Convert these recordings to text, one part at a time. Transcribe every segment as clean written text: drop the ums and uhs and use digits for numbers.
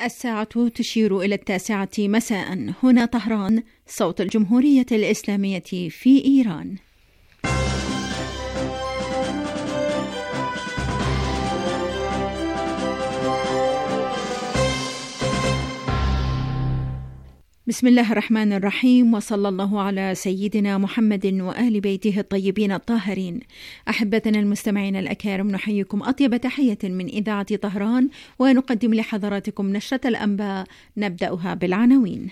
الساعة تشير إلى 9 مساء. هنا طهران، صوت الجمهورية الإسلامية في إيران. بسم الله الرحمن الرحيم، وصلى الله على سيدنا محمد وآل بيته الطيبين الطاهرين. أحبتنا المستمعين الأكارم، نحييكم أطيب تحية من إذاعة طهران، ونقدم لحضراتكم نشرة الأنباء نبدأها بالعناوين.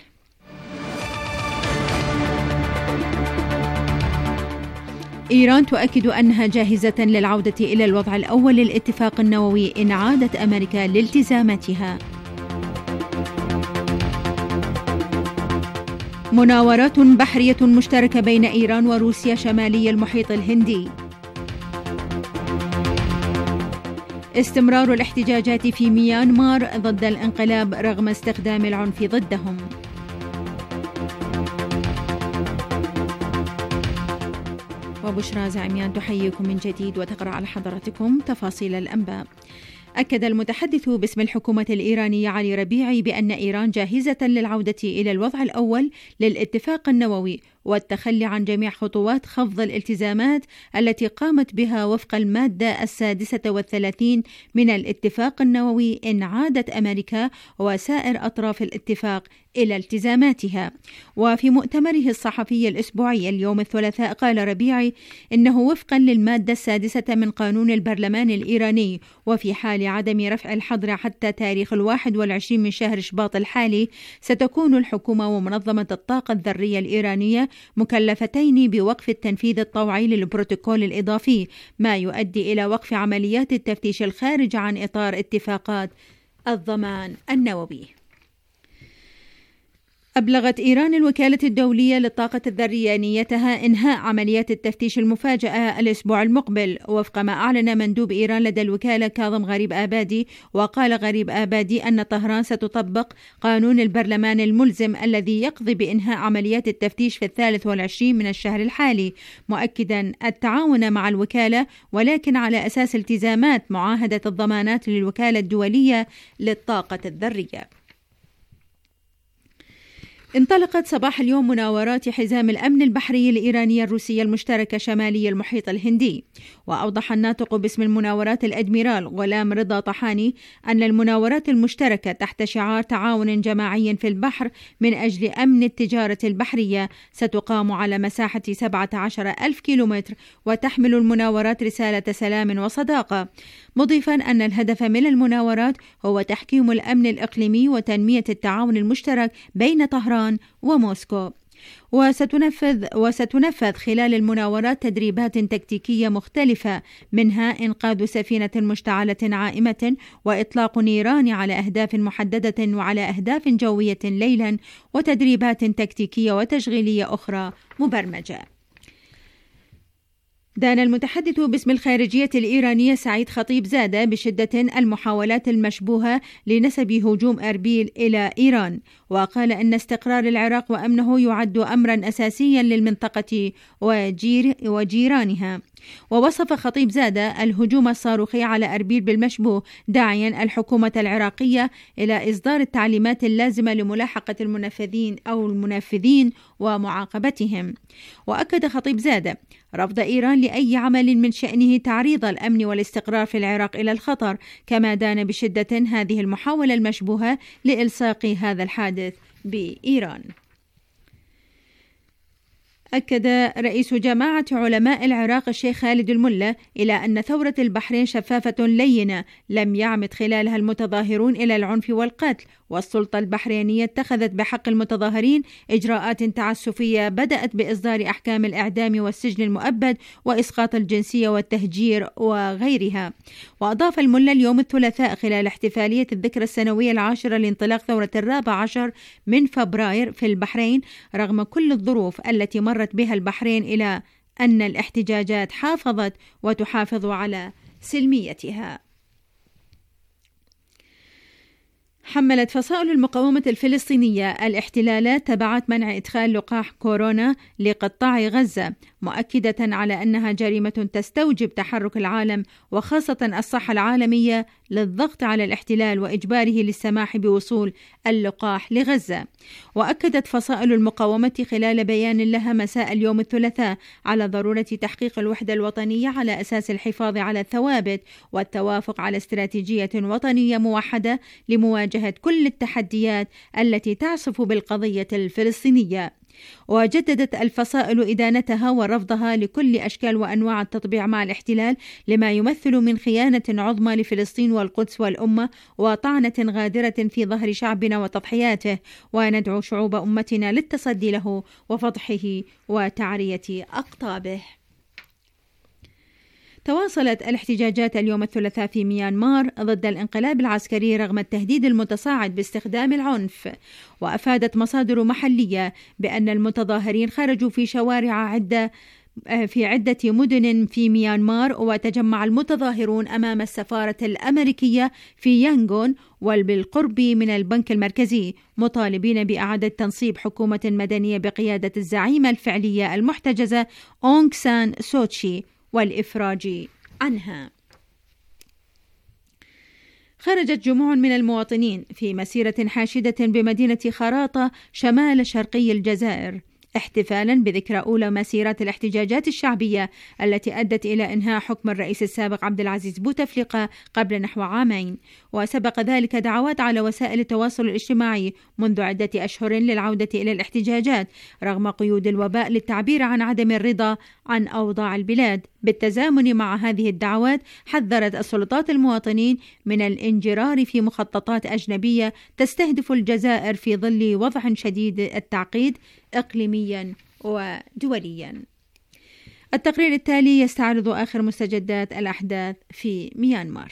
إيران تؤكد أنها جاهزة للعودة إلى الوضع الأول للاتفاق النووي إن عادت أمريكا لالتزاماتها. مناورات بحرية مشتركة بين إيران وروسيا شمالي المحيط الهندي. استمرار الاحتجاجات في ميانمار ضد الانقلاب رغم استخدام العنف ضدهم. وبشرى زعيميان تحييكم من جديد وتقرأ على حضراتكم تفاصيل الأنباء. أكد المتحدث باسم الحكومة الإيرانية علي ربيعي بأن إيران جاهزة للعودة إلى الوضع الأول للاتفاق النووي والتخلي عن جميع خطوات خفض الالتزامات التي قامت بها وفق المادة 36 من الاتفاق النووي إن عادت أمريكا وسائر أطراف الاتفاق إلى التزاماتها. وفي مؤتمره الصحفي الأسبوعي اليوم الثلاثاء قال ربيعي إنه وفقا للمادة 6 من قانون البرلمان الإيراني، وفي حال عدم رفع الحظر حتى تاريخ 21 من شهر شباط الحالي، ستكون الحكومة ومنظمة الطاقة الذرية الإيرانية مكلفتين بوقف التنفيذ الطوعي للبروتوكول الإضافي، ما يؤدي إلى وقف عمليات التفتيش الخارج عن إطار اتفاقات الضمان النووي. أبلغت إيران الوكالة الدولية للطاقة الذرية نيتها إنهاء عمليات التفتيش المفاجئة الأسبوع المقبل، وفق ما أعلن مندوب إيران لدى الوكالة كاظم غريب آبادي. وقال غريب آبادي أن طهران ستطبق قانون البرلمان الملزم الذي يقضي بإنهاء عمليات التفتيش في 23 من الشهر الحالي، مؤكدا التعاون مع الوكالة ولكن على أساس التزامات معاهدة الضمانات للوكالة الدولية للطاقة الذرية. انطلقت صباح اليوم مناورات حزام الأمن البحري الإيرانية الروسية المشتركة شمالي المحيط الهندي. وأوضح الناطق باسم المناورات الأدميرال غلام رضا طحاني أن المناورات المشتركة تحت شعار تعاون جماعي في البحر من أجل أمن التجارة البحرية ستقام على مساحة 17,000 كيلومتر، وتحمل المناورات رسالة سلام وصداقة، مضيفا أن الهدف من المناورات هو تحكيم الأمن الإقليمي وتنمية التعاون المشترك بين طهران وموسكو. وستنفذ خلال المناورات تدريبات تكتيكية مختلفة، منها إنقاذ سفينة مشتعلة عائمة وإطلاق نيران على أهداف محددة وعلى أهداف جوية ليلا، وتدريبات تكتيكية وتشغيلية أخرى مبرمجة. دان المتحدث باسم الخارجية الإيرانية سعيد خطيب زاد بشدة المحاولات المشبوهة لنسب هجوم أربيل إلى إيران، وقال أن استقرار العراق وأمنه يعد أمرا أساسيا للمنطقة وجيرانها. ووصف خطيب زاد الهجوم الصاروخي على أربيل بالمشبوه، داعيا الحكومة العراقية إلى إصدار التعليمات اللازمة لملاحقة المنفذين ومعاقبتهم. وأكد خطيب زاد رفض إيران لأي عمل من شأنه تعريض الأمن والاستقرار في العراق إلى الخطر، كما دان بشدة هذه المحاولة المشبوهة لإلصاق هذا الحادث بإيران. أكد رئيس جماعة علماء العراق الشيخ خالد الملا إلى أن ثورة البحرين شفافة لينة لم يعمد خلالها المتظاهرون إلى العنف والقتل، والسلطة البحرينية اتخذت بحق المتظاهرين إجراءات تعسفية بدأت بإصدار أحكام الإعدام والسجن المؤبد وإسقاط الجنسية والتهجير وغيرها. وأضاف الملا اليوم الثلاثاء خلال احتفالية الذكرى السنوية 10 لانطلاق ثورة 14 من فبراير في البحرين رغم كل الظروف التي مرت بها البحرين، إلى أن الاحتجاجات حافظت وتحافظ على سلميتها. حملت فصائل المقاومة الفلسطينية الاحتلالات تبعات منع إدخال لقاح كورونا لقطاع غزة، مؤكدة على أنها جريمة تستوجب تحرك العالم وخاصة الصحة العالمية للضغط على الاحتلال وإجباره للسماح بوصول اللقاح لغزة. وأكدت فصائل المقاومة خلال بيان لها مساء اليوم الثلاثاء على ضرورة تحقيق الوحدة الوطنية على أساس الحفاظ على الثوابت والتوافق على استراتيجية وطنية موحدة لمواجهة كل التحديات التي تعصف بالقضية الفلسطينية. وجددت الفصائل إدانتها ورفضها لكل أشكال وأنواع التطبيع مع الاحتلال لما يمثل من خيانة عظمى لفلسطين والقدس والأمة وطعنة غادرة في ظهر شعبنا وتضحياته، وندعو شعوب أمتنا للتصدي له وفضحه وتعرية أقطابه. تواصلت الاحتجاجات اليوم الثلاثاء في ميانمار ضد الانقلاب العسكري رغم التهديد المتصاعد باستخدام العنف. وأفادت مصادر محلية بأن المتظاهرين خرجوا في شوارع في عدة مدن في ميانمار، وتجمع المتظاهرون أمام السفارة الأمريكية في يانغون وبالقرب من البنك المركزي، مطالبين بإعادة تنصيب حكومة مدنية بقيادة الزعيمة الفعلية المحتجزة أونغ سان سوتشي والإفراج عنها. خرجت جموع من المواطنين في مسيرة حاشدة بمدينة خراطة شمال شرقي الجزائر احتفالا بذكرى أولى مسيرات الاحتجاجات الشعبية التي أدت إلى إنهاء حكم الرئيس السابق عبد العزيز بوتفليقة قبل نحو عامين. وسبق ذلك دعوات على وسائل التواصل الاجتماعي منذ عدة أشهر للعودة إلى الاحتجاجات رغم قيود الوباء للتعبير عن عدم الرضا عن أوضاع البلاد. بالتزامن مع هذه الدعوات حذرت السلطات المواطنين من الانجرار في مخططات أجنبية تستهدف الجزائر في ظل وضع شديد التعقيد إقليميا ودوليا. التقرير التالي يستعرض آخر مستجدات الأحداث في ميانمار.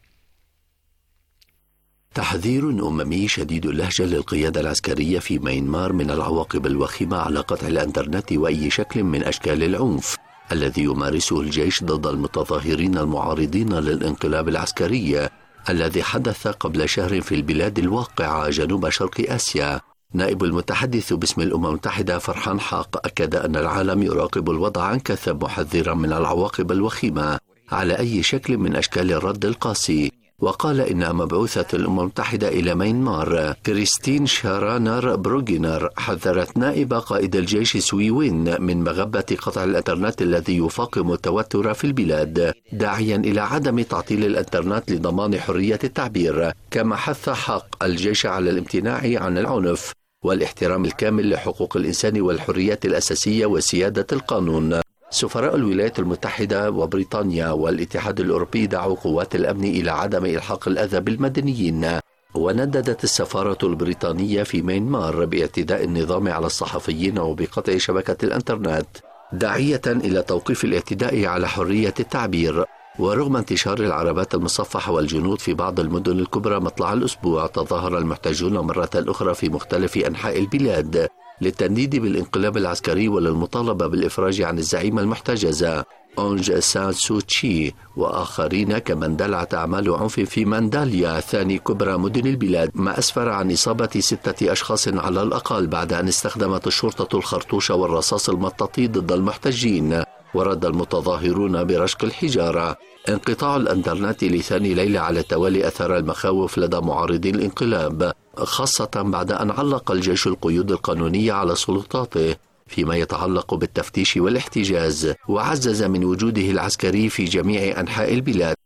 تحذير أممي شديد اللهجة للقيادة العسكرية في ميانمار من العواقب الوخيمة على قطع الإنترنت وأي شكل من أشكال العنف الذي يمارسه الجيش ضد المتظاهرين المعارضين للانقلاب العسكري الذي حدث قبل شهر في البلاد الواقعة جنوب شرق آسيا. نائب المتحدث باسم الأمم المتحدة فرحان حاق أكد أن العالم يراقب الوضع عن كثب محذرا من العواقب الوخيمة على أي شكل من أشكال الرد القاسي. وقال إن مبعوثة الأمم المتحدة إلى ميانمار كريستين شارانر بروغينر حذرت نائب قائد الجيش سوي وين من مغبة قطع الإنترنت الذي يفاقم التوتر في البلاد، داعيا إلى عدم تعطيل الإنترنت لضمان حرية التعبير. كما حث حق الجيش على الامتناع عن العنف والاحترام الكامل لحقوق الإنسان والحريات الأساسية وسيادة القانون. سفراء الولايات المتحدة وبريطانيا والاتحاد الأوروبي دعوا قوات الأمن إلى عدم إلحاق الأذى بالمدنيين. ونددت السفارة البريطانية في ميانمار باعتداء النظام على الصحفيين وبقطع شبكة الإنترنت، داعية إلى توقيف الاعتداء على حرية التعبير. ورغم انتشار العربات المصفحة والجنود في بعض المدن الكبرى مطلع الأسبوع، تظاهر المحتجون مرة أخرى في مختلف أنحاء البلاد للتنديد بالانقلاب العسكري وللمطالبة بالإفراج عن الزعيمة المحتجزة أونغ سان سوتشي وآخرين، كما اندلعت أعمال عنف في مانداليا ثاني كبرى مدن البلاد، ما أسفر عن إصابة 6 أشخاص على الأقل بعد أن استخدمت الشرطة الخرطوش والرصاص المطاطي ضد المحتجين. ورد المتظاهرون برشق الحجارة. انقطاع الإنترنت لثاني ليلة على التوالي أثار المخاوف لدى معارضي الانقلاب، خاصة بعد أن علق الجيش القيود القانونية على سلطاته فيما يتعلق بالتفتيش والاحتجاز، وعزز من وجوده العسكري في جميع أنحاء البلاد.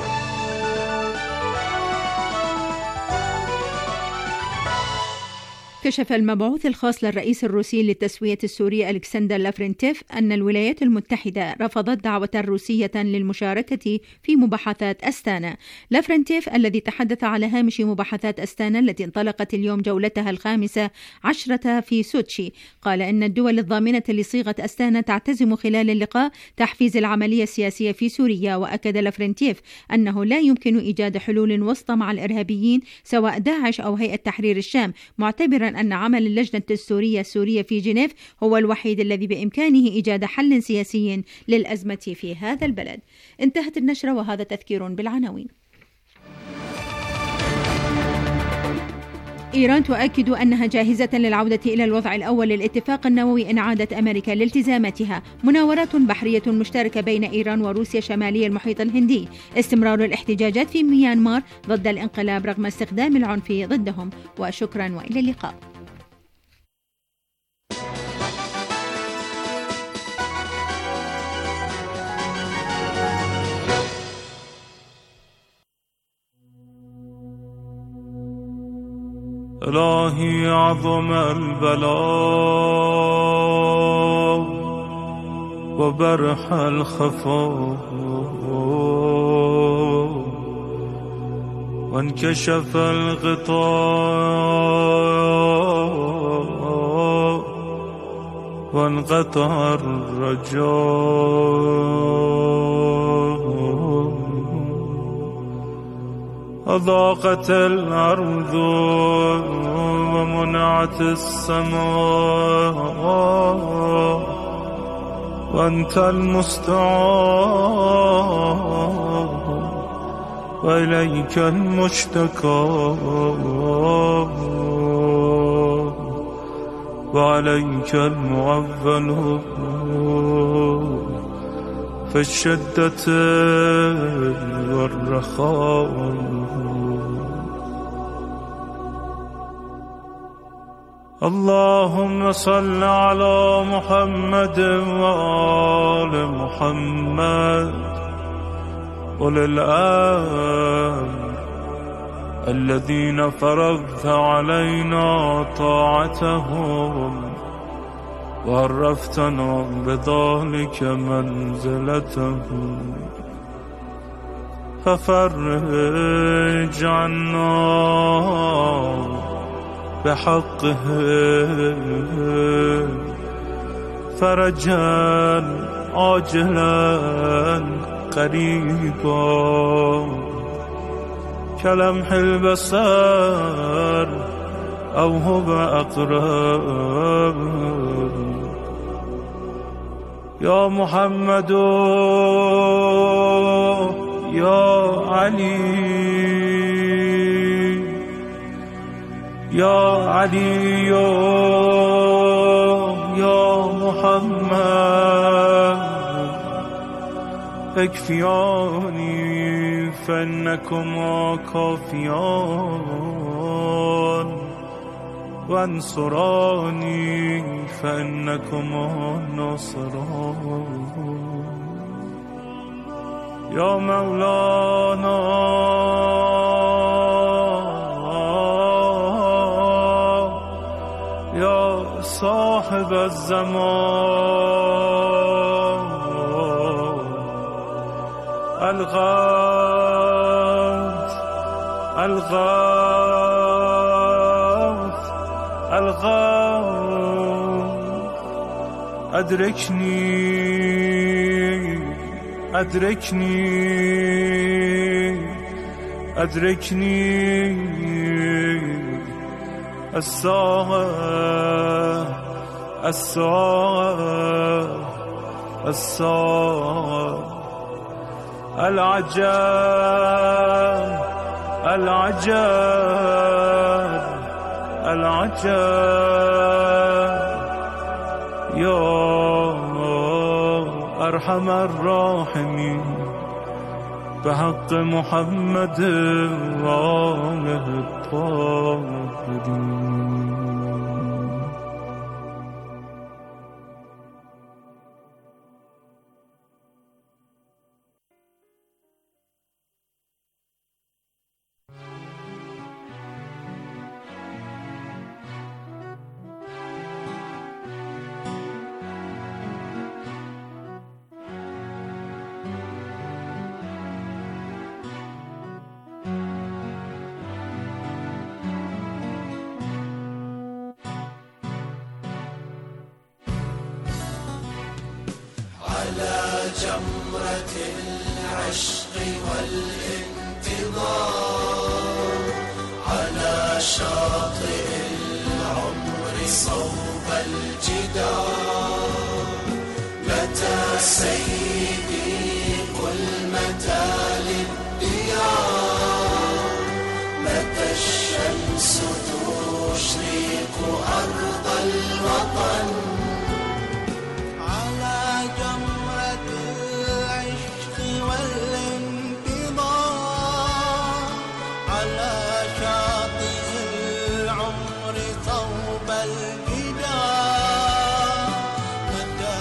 كشف المبعوث الخاص للرئيس الروسي للتسوية السوري ألكسندر لافرنتيف أن الولايات المتحدة رفضت دعوة روسية للمشاركة في مباحثات أستانا. لافرنتيف الذي تحدث على هامش مباحثات أستانا التي انطلقت اليوم جولتها 15 في سوتشي، قال إن الدول الضامنة لصيغة أستانا تعتزم خلال اللقاء تحفيز العملية السياسية في سوريا. وأكد لافرنتيف أنه لا يمكن إيجاد حلول وسطى مع الإرهابيين سواء داعش أو هيئة تحرير الشام، معتبرا أن عمل اللجنة السورية في جنيف هو الوحيد الذي بإمكانه إيجاد حل سياسي للأزمة في هذا البلد. انتهت النشرة وهذا تذكير بالعناوين. إيران تؤكد أنها جاهزة للعودة إلى الوضع الأول للاتفاق النووي إن عادت أمريكا لالتزاماتها. مناورات بحرية مشتركة بين إيران وروسيا شمالي المحيط الهندي. استمرار الاحتجاجات في ميانمار ضد الانقلاب رغم استخدام العنف ضدهم. وشكرا وإلى اللقاء. إلهي عظم البلاء وبرح الخفاء وانكشف الغطاء وانقطع الرجاء أضاقت الأرض ومنعت السماء وأنت المستعان وإليك المشتكى وعليك المعول في الشدة والرخاء. اللهم صل على محمد وآل محمد أولي الأمر الذين فرضت علينا طاعتهم وعرفتنا بذلك منزلتهم ففرج عنا بحقه فرجا عاجلا قريبا كلمح البصر أو هو أقرب. يا محمد يا علي يا علي يا محمد اكفياني فإنكما كافيان وانصراني فإنكما ناصران. يا مولانا يا صاحب الزمان الغوث الغوث الغوث أدركني أدركني أدركني الساعة الساعة الساعة العجاب العجاب العجاب. يا أرحم الراحمين بحق محمد وآله الطاهرين. على جمرة العشق والانتظار على شاطئ العمر صوب الجدار. متى سيدي قل متى للديار؟ متى الشمس درب الجدار. متى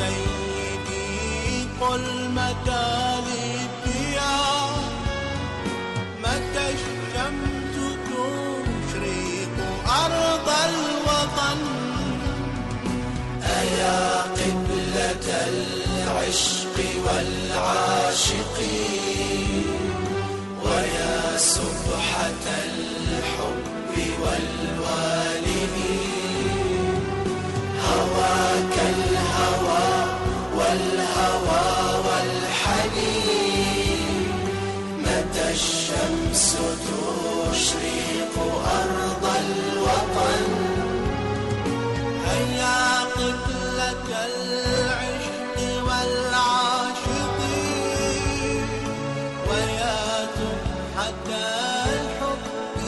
سيدي قل متى للديار، متى الشمس تشرق أرض الوطن. أيا قبلة العشق والعاشقين، ويا سبحة الحب والوالدين. هواك الهوى والهوى والحنين، متى الشمس تشرق أرض الوطن. هيا قبلة العشق والعاشقين، ويا سبحة الحب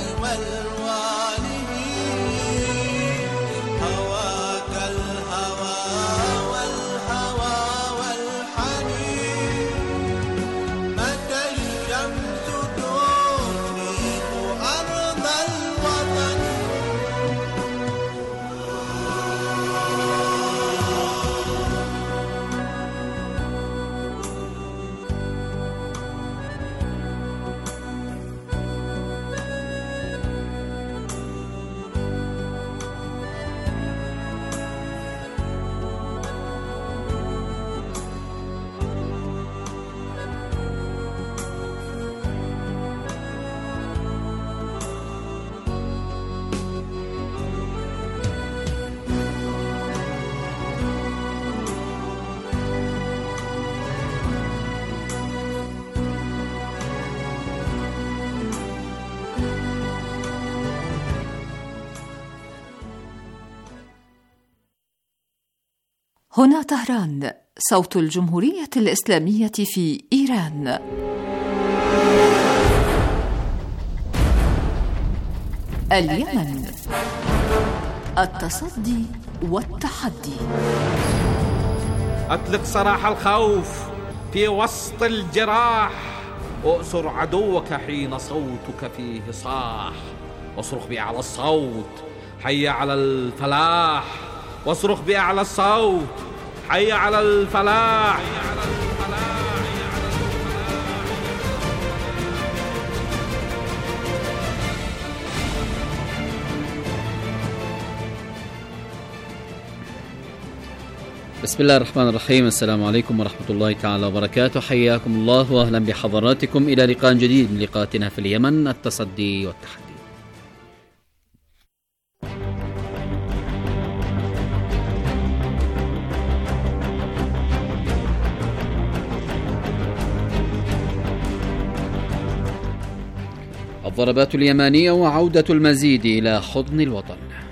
والوالدين. هواك الهوى والهوى والحنين، متى الشمس تشرق أرض الوطن. هنا طهران، صوت الجمهورية الإسلامية في إيران. اليمن، التصدي والتحدي. أطلق سراح الخوف في وسط الجراح، أؤسر عدوك حين صوتك فيه صاح. واصرخ بأعلى الصوت حي على الفلاح، واصرخ بأعلى الصوت حي على الفلاح. بسم الله الرحمن الرحيم. السلام عليكم ورحمة الله تعالى وبركاته. حياكم الله وأهلا بحضراتكم إلى لقاء جديد من لقاءاتنا في اليمن، التصدي والتحدي. الضربات اليمانية وعودة المزيد إلى حضن الوطن.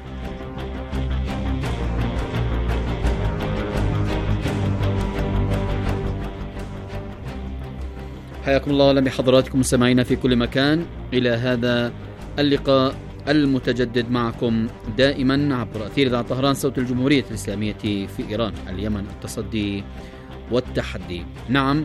حياكم الله وأهلا بحضراتكم مستمعينا في كل مكان إلى هذا اللقاء المتجدد معكم دائما عبر أثير إذاعة طهران، صوت الجمهورية الإسلامية في إيران. اليمن، التصدي والتحدي. نعم،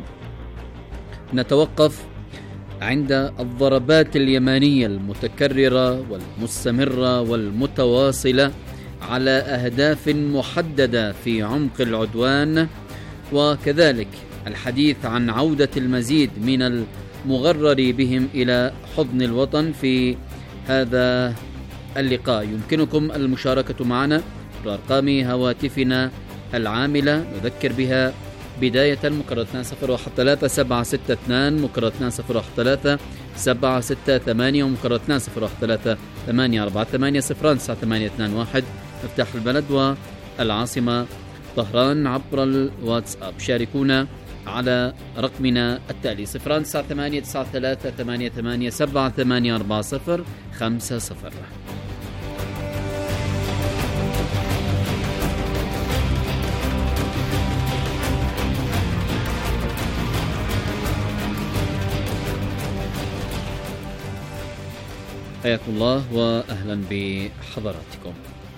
نتوقف عند الضربات اليمانية المتكررة والمستمرة والمتواصلة على أهداف محددة في عمق العدوان، وكذلك الحديث عن عودة المزيد من المغرر بهم إلى حضن الوطن. في هذا اللقاء يمكنكم المشاركة معنا بأرقام هواتفنا العاملة، نذكر بها بداية مكررتنا 013762 مكررتنا 013768 ومكررتنا 013848 مفتاح البلد والعاصمة طهران عبر الواتساب. شاركونا على رقمنا التالي 089388784050. حياكم الله وأهلا بحضراتكم.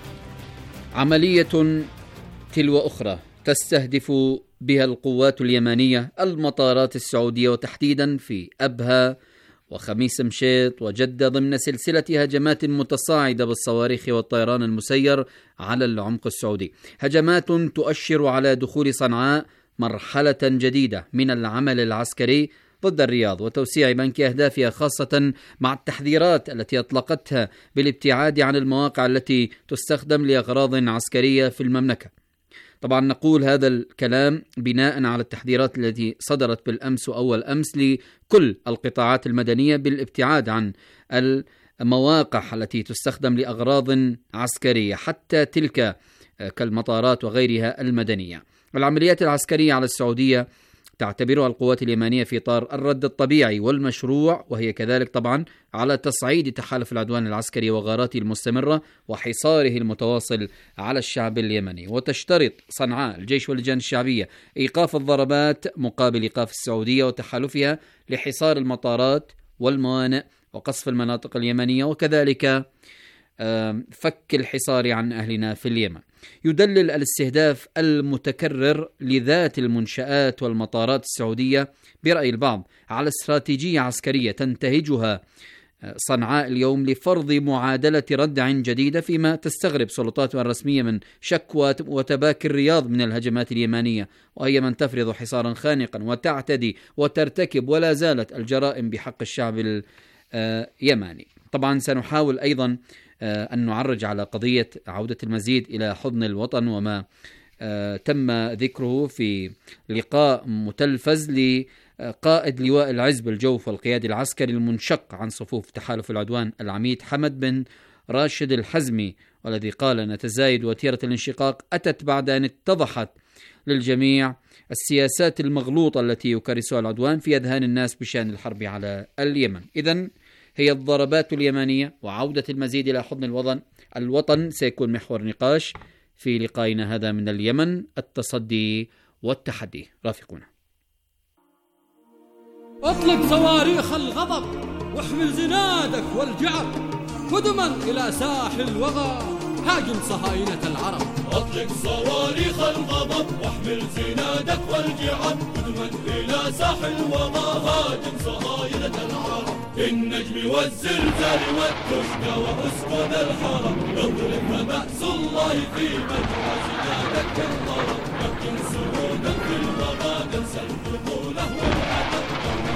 عملية تلو أخرى تستهدف بها القوات اليمنية المطارات السعودية، وتحديدا في أبها وخميس مشيط وجدة ضمن سلسلة هجمات متصاعدة بالصواريخ والطيران المسير على العمق السعودي، هجمات تؤشر على دخول صنعاء مرحلة جديدة من العمل العسكري ضد الرياض وتوسيع بنك أهدافها، خاصة مع التحذيرات التي أطلقتها بالابتعاد عن المواقع التي تستخدم لأغراض عسكرية في المملكة. طبعا نقول هذا الكلام بناء على التحذيرات التي صدرت بالأمس وأول أمس لكل القطاعات المدنية بالابتعاد عن المواقع التي تستخدم لأغراض عسكرية، حتى تلك كالمطارات وغيرها المدنية. العمليات العسكرية على السعودية تعتبرها القوات اليمنية في إطار الرد الطبيعي والمشروع، وهي كذلك طبعا على تصعيد تحالف العدوان العسكري وغاراته المستمرة وحصاره المتواصل على الشعب اليمني. وتشترط صنعاء الجيش واللجان الشعبية إيقاف الضربات مقابل إيقاف السعودية وتحالفها لحصار المطارات والموانئ وقصف المناطق اليمنية، وكذلك فك الحصار عن أهلنا في اليمن. يدلل الاستهداف المتكرر لذات المنشآت والمطارات السعودية برأي البعض على استراتيجية عسكرية تنتهجها صنعاء اليوم لفرض معادلة ردع جديدة، فيما تستغرب سلطاتها الرسمية من شكوى وتباكي الرياض من الهجمات اليمانية، وهي من تفرض حصارا خانقا وتعتدي وترتكب ولا زالت الجرائم بحق الشعب اليماني. طبعا سنحاول أيضا أن نعرج على قضية عودة المزيد إلى حضن الوطن وما تم ذكره في لقاء متلفز لقائد لواء العز بالجوف والقيادي العسكري المنشق عن صفوف تحالف العدوان العميد حمد بن راشد الحزمي، والذي قال أن تزايد وتيرة الانشقاق أتت بعد أن اتضحت للجميع السياسات المغلوطة التي يكرسها العدوان في أذهان الناس بشأن الحرب على اليمن. إذن هي الضربات اليمنية وعودة المزيد إلى حضن الوطن سيكون محور نقاش في لقائنا هذا من اليمن، التصدي والتحدي. رافقونا. اطلق صواريخ الغضب واحمل زنادك والجعب قدما إلى ساحل الوغى هاجم صهاينة العرب. اطلق صواريخ الغضب واحمل زنادك والجعب قدما إلى ساحل الوغى هاجم صهاينة العرب. بالنجم والزلزال والدشك وأسكن الحرم اضرب بأس الله في مجرى زنادك الضرب. يمكن سعودا في الوغى تنسى الدخوله والعدد.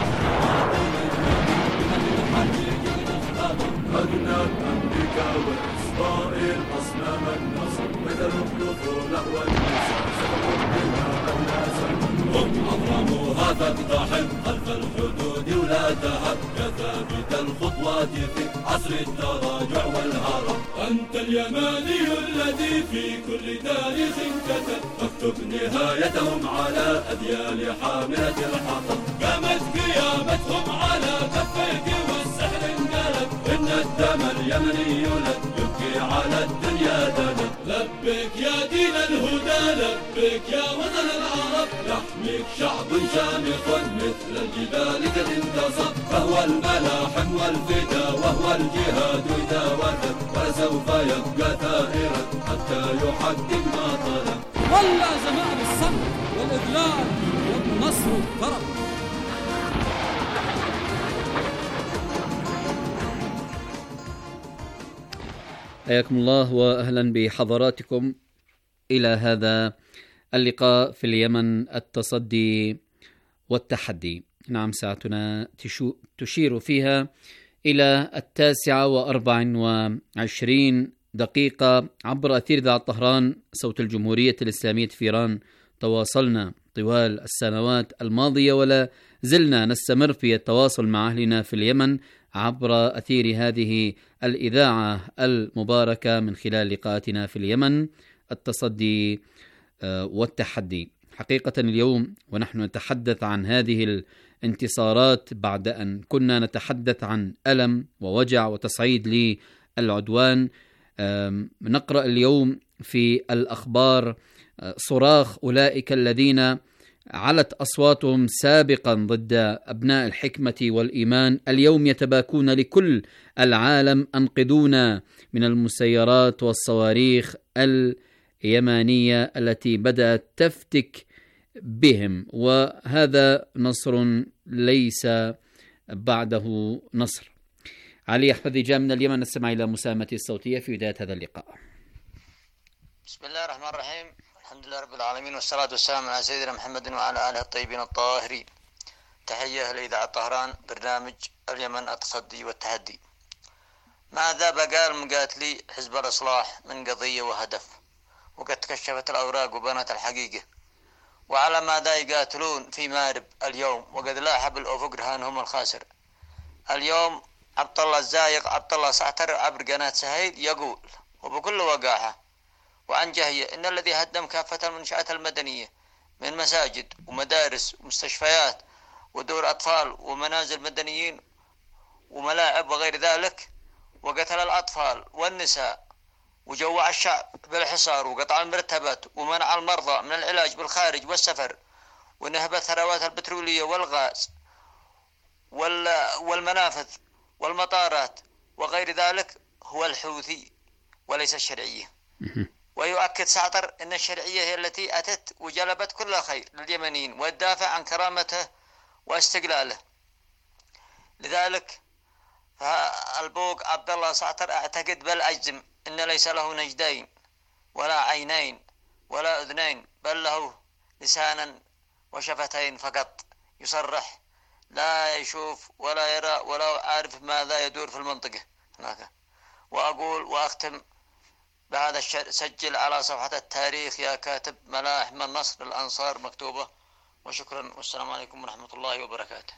أدنى أمريكا وإسرائيل أصنام النصر بذلوا الدخول والنساء سبقوا بها الناس. هم أضرموها فاقتحم خلف الحدود ولا تهب كثابت الخطوات في عصر التراجع والهرب. أنت اليماني الذي في كل تاريخ كتب اكتب نهايتهم على أذيال حاملة الحطب. قامت قيامتهم على كفيك والسحر انقلب. إن الدم اليمني يولد يبكي على الدنيا دلد. لبك يا دين الهدى لبك يا وطن العرب يحميك شعب شامخ مثل الجبال قد انتصب. فهو الملاحم والفدا وهو الجهاد إذا وثب ولسوف يبقى ثائرا حتى يحقق ما طلب. ولا زمان الصمت والإذلال والنصر الطرب. حياكم الله وأهلا بحضراتكم إلى هذا اللقاء في اليمن، التصدي والتحدي. نعم، ساعتنا تشير فيها إلى 9:24 عبر أثير إذاعة طهران صوت الجمهورية الإسلامية في إيران. تواصلنا طوال السنوات الماضية ولا زلنا نستمر في التواصل مع أهلنا في اليمن عبر أثير هذه الإذاعة المباركة من خلال لقاءاتنا في اليمن، التصدي والتحدي. حقيقة اليوم ونحن نتحدث عن هذه الانتصارات بعد أن كنا نتحدث عن ألم ووجع وتصعيد للعدوان، نقرأ اليوم في الأخبار صراخ أولئك الذين علت أصواتهم سابقا ضد أبناء الحكمة والإيمان، اليوم يتباكون لكل العالم: أنقذونا من المسيرات والصواريخ اليمانية التي بدأت تفتك بهم. وهذا نصر ليس بعده نصر. علي أحمدي جاء من اليمن، نستمع إلى مساهمته الصوتية في بداية هذا اللقاء. بسم الله الرحمن الرحيم، الحمد لله رب العالمين، والصلاة والسلام على سيدنا محمد وعلى آله الطيبين الطاهرين. تحية لإذاعة طهران، برنامج اليمن التصدي والتحدي. ماذا بقى المقاتلي حزب الإصلاح من قضية وهدف، وقد كشفت الأوراق وبنت الحقيقة، وعلى ماذا يقاتلون في مارب اليوم، وقد لاح بالأفق رهانهم الخاسر. اليوم عبد الله الزايق عبد الله سعتر عبر قناة سهيل يقول وبكل وقاحة وعن جهية إن الذي هدم كافة المنشآت المدنية من مساجد ومدارس ومستشفيات ودور أطفال ومنازل مدنيين وملاعب وغير ذلك، وقتل الأطفال والنساء وجوع الشعب بالحصار وقطع المرتبات ومنع المرضى من العلاج بالخارج والسفر ونهب الثروات البترولية والغاز والمنافذ والمطارات وغير ذلك هو الحوثي وليس الشرعية. ويؤكد سعتر أن الشرعية هي التي أتت وجلبت كل خير لليمنيين وتدافع عن كرامته واستقلاله. لذلك البوق عبد الله سعتر أعتقد بل أجزم أن ليس له نجدين ولا عينين ولا أذنين، بل له لسانا وشفتين فقط، يصرح لا يشوف ولا يرى ولا عارف ماذا يدور في المنطقة هناك. وأقول وأختم بهذا الشعر: سجل على صفحة التاريخ يا كاتب ملاحم النصر الأنصار مكتوبة. وشكرا، والسلام عليكم ورحمة الله وبركاته.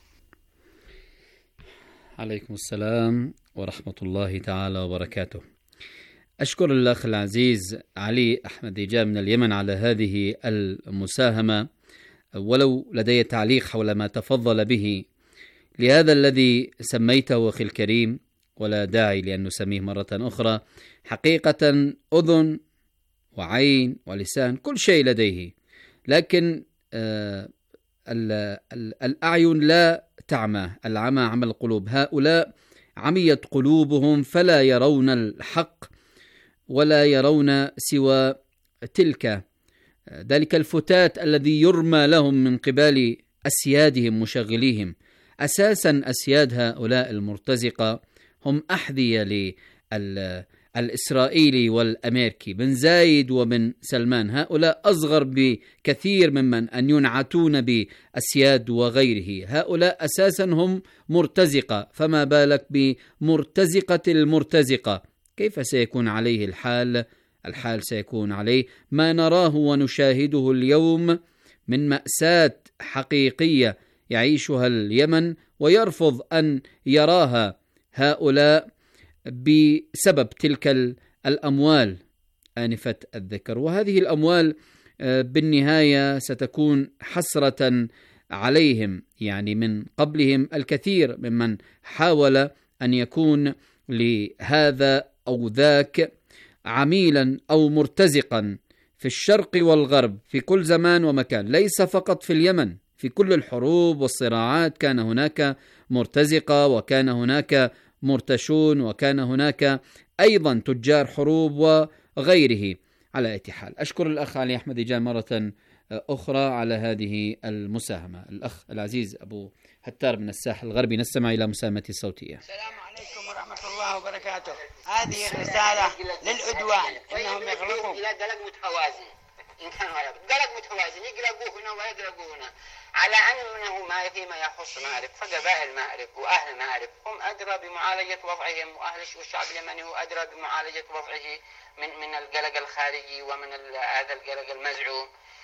عليكم السلام ورحمة الله تعالى وبركاته. أشكر الأخ العزيز علي أحمدي جاء من اليمن على هذه المساهمة، ولو لدي تعليق حول ما تفضل به لهذا الذي سميته أخي الكريم، ولا داعي لأن نسميه مرة أخرى. حقيقة أذن وعين ولسان كل شيء لديه، لكن الأعين لا تعمى، العمى عمى القلوب. هؤلاء عميت قلوبهم فلا يرون الحق ولا يرون سوى تلك ذلك الفتات الذي يرمى لهم من قبل أسيادهم مشغليهم. أساسا أسياد هؤلاء المرتزقة هم أحذية للإسرائيلي والأمريكي، بن زايد وبن سلمان. هؤلاء أصغر بكثير ممن أن ينعتون بأسياد وغيره. هؤلاء أساسا هم مرتزقة، فما بالك بمرتزقة المرتزقة؟ كيف سيكون عليه الحال؟ الحال سيكون عليه ما نراه ونشاهده اليوم من مأساة حقيقية يعيشها اليمن ويرفض أن يراها هؤلاء بسبب تلك الأموال آنفة الذكر. وهذه الأموال بالنهاية ستكون حسرة عليهم، يعني من قبلهم الكثير ممن حاول أن يكون لهذا أو ذاك عميلا أو مرتزقا في الشرق والغرب في كل زمان ومكان، ليس فقط في اليمن. في كل الحروب والصراعات كان هناك مرتزقة، وكان هناك مرتشون، وكان هناك أيضا تجار حروب وغيره. على أي حال، أشكر الأخ علي أحمدي جان مرة أخرى على هذه المساهمة. الأخ العزيز أبو هتار من الساحل الغربي، نستمع إلى مساهمتي الصوتية. السلام عليكم ورحمة الله وبركاته. هذه رسالة للعدوان إنهم يخلقون إلى قلق متوازن، إن كانوا قلق متوازن يقلقوا هنا ويقلقوا هنا، على أنه ما فيما يخص مأرب فقبائل مأرب وأهل مأرب هم أدرى بمعالجة وضعهم، وأهل والشعب اليمني هو أدرى بمعالجة وضعه من القلق الخارجي ومن هذا القلق المزعوم.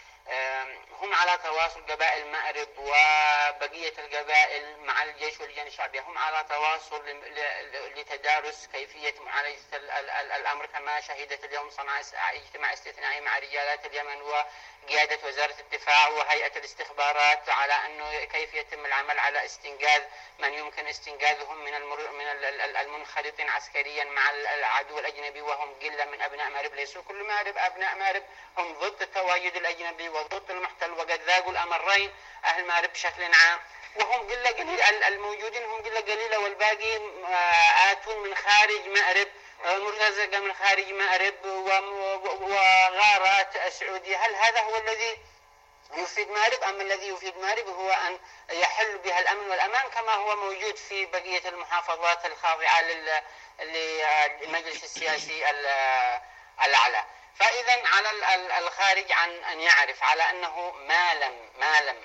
هم على تواصل قبائل مأرب وبقية القبائل مع الجيش واللجان الشعبية، هم على تواصل لتدارس كيفية معالجة الأمر، كما شهدت اليوم صنعاء اجتماع استثنائي مع رجالات اليمن وقيادة وزارة الدفاع وهيئة الاستخبارات على أنه كيف يتم العمل على استنقاذ من يمكن استنقاذهم من المنخرطين عسكريا مع العدو الأجنبي، وهم قلة من أبناء مأرب، ليسوا كل مأرب أبناء مأرب، هم ضد التواجد الأجنبي وضد المحتل، وقد ذاقوا الأمرين أهل مأرب بشكل عام، وهم قلة قليلة، الموجودين هم قلة قليلة والباقي آتون من خارج مأرب، مرتزقة من خارج مأرب وغارات سعودية. هل هذا هو الذي يفيد مأرب. أما الذي يفيد مأرب هو أن يحل بها الأمن والأمان كما هو موجود في بقية المحافظات الخاضعة للمجلس السياسي الأعلى. فإذا على الخارج عن أن يعرف على أنه ما لم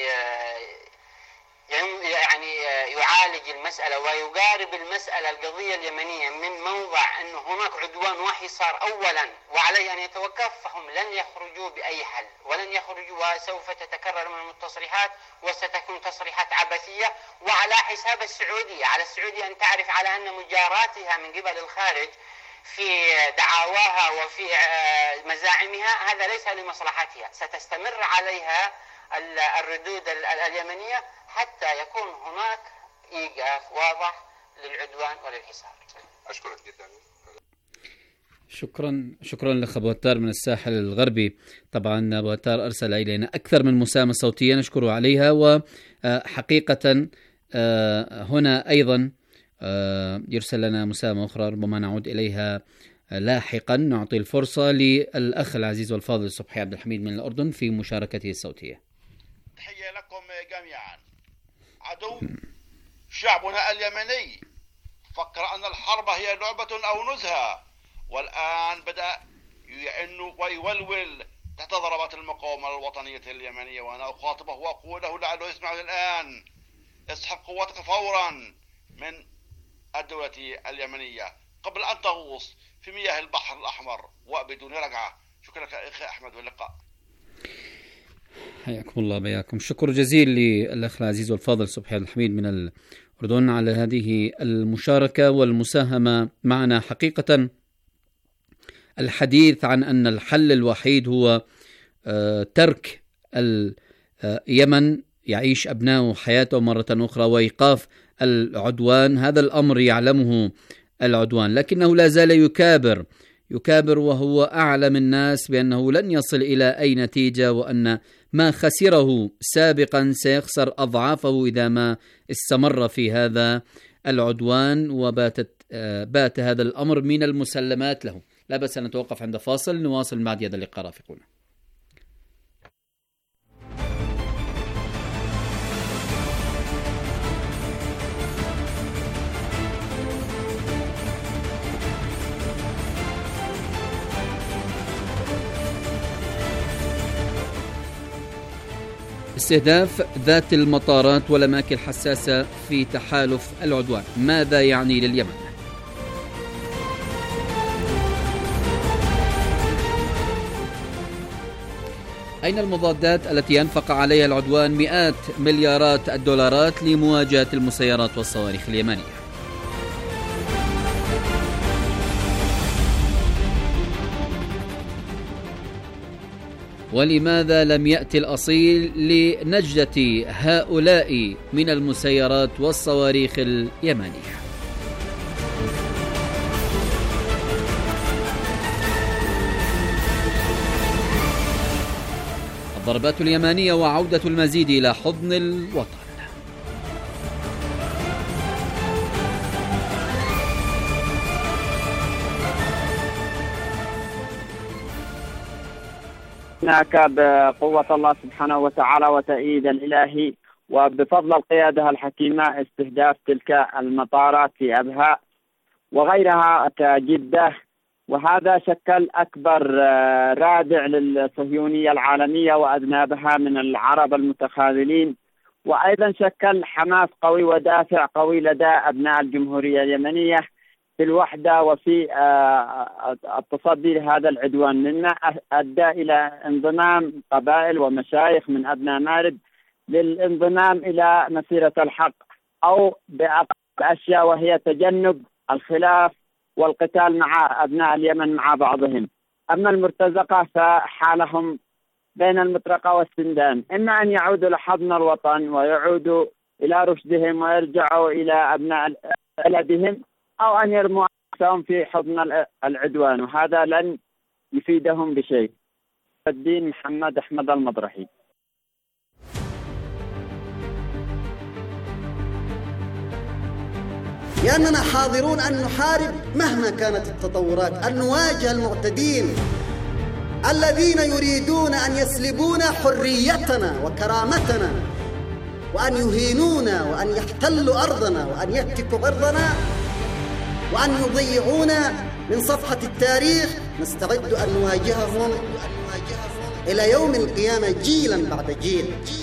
يعني يعالج المسألة ويقارب المسألة القضية اليمنية من موضع أنه هناك عدوان وحصار أولا وعليه أن يتوقف، فهم لن يخرجوا بأي حل ولن يخرجوا، وسوف تتكرر من التصريحات وستكون تصريحات عبثية وعلى حساب السعودية. على السعودية أن تعرف على أن مجاراتها من قبل الخارج في دعاواها وفي مزاعمها هذا ليس لمصلحتها، ستستمر عليها الردود اليمنية حتى يكون هناك إيقاف واضح للعدوان وللحصار. أشكرك جدا. شكرا لأخ أبو عتار من الساحل الغربي. طبعا أبو عتار أرسل إلينا أكثر من مساهمة صوتية نشكره عليها، وحقيقة هنا أيضا يرسل لنا مساهمة أخرى ربما نعود إليها لاحقا. نعطي الفرصة للأخ العزيز والفاضل صبحي عبد الحميد من الأردن في مشاركته الصوتية. تحية لكم جميعا. عدو شعبنا اليمني فكر أن الحرب هي لعبة أو نزهة، والآن بدأ يئن ويولول تحت ضربات المقاومة الوطنية اليمنية، وأنا أخاطبه وأقول له لعله يسمعني الآن: اسحب قوتك فورا من الدولة اليمنية قبل أن تغوص في مياه البحر الأحمر وبدون رجعة. شكرا لك أخي أحمد، واللقاء. حياكم الله بياكم. شكر جزيل للأخ العزيز والفاضل صبحي عبد الحميد من الأردن على هذه المشاركة والمساهمة معنا. حقيقة الحديث عن أن الحل الوحيد هو ترك اليمن يعيش أبناء حياته مرة أخرى وإيقاف العدوان، هذا الأمر يعلمه العدوان، لكنه لا زال يكابر وهو أعلم الناس بأنه لن يصل إلى أي نتيجة، وأن ما خسره سابقا سيخسر أضعافه إذا ما استمر في هذا العدوان، وبات هذا الأمر من المسلمات له. لا بأس أن نتوقف عند فاصل، نواصل بعد هذا اللقاء رافقونا. استهداف ذات المطارات والأماكن الحساسة في تحالف العدوان، ماذا يعني لليمن؟ أين المضادات التي ينفق عليها العدوان مئات مليارات الدولارات لمواجهة المسيرات والصواريخ اليمنية؟ ولماذا لم يأتي الأصيل لنجدة هؤلاء من المسيرات والصواريخ اليمنية؟ الضربات اليمنية وعودة المزيد إلى حضن الوطن. هناك بقوة الله سبحانه وتعالى وتأييد الإلهي وبفضل القيادة الحكيمة استهداف تلك المطارات في أبها وغيرها كجدة، وهذا شكل أكبر رادع للصهيونية العالمية وأذنابها من العرب المتخاذلين، وأيضا شكل حماس قوي ودافع قوي لدى أبناء الجمهورية اليمنية في الوحدة وفي التصدي لهذا العدوان، مما أدى إلى انضمام قبائل ومشايخ من أبناء مأرب للانضمام إلى مسيرة الحق، أو بأقل الأشياء وهي تجنب الخلاف والقتال مع أبناء اليمن مع بعضهم. أما المرتزقة فحالهم بين المطرقة والسندان، إما أن يعودوا لحضن الوطن ويعودوا إلى رشدهم ويرجعوا إلى أبناء بلدهم، أو أن يرموا أنفسهم في حضن العدوان، وهذا لن يفيدهم بشيء. الدين محمد أحمد المضرحي. لأننا حاضرون أن نحارب مهما كانت التطورات، أن نواجه المعتدين، الذين يريدون أن يسلبونا حريتنا وكرامتنا، وأن يهينونا وأن يحتلوا أرضنا وأن يهتكوا أرضنا وأن يضيعونا من صفحة التاريخ، نستعد أن نواجههم إلى يوم القيامة جيلا بعد جيل.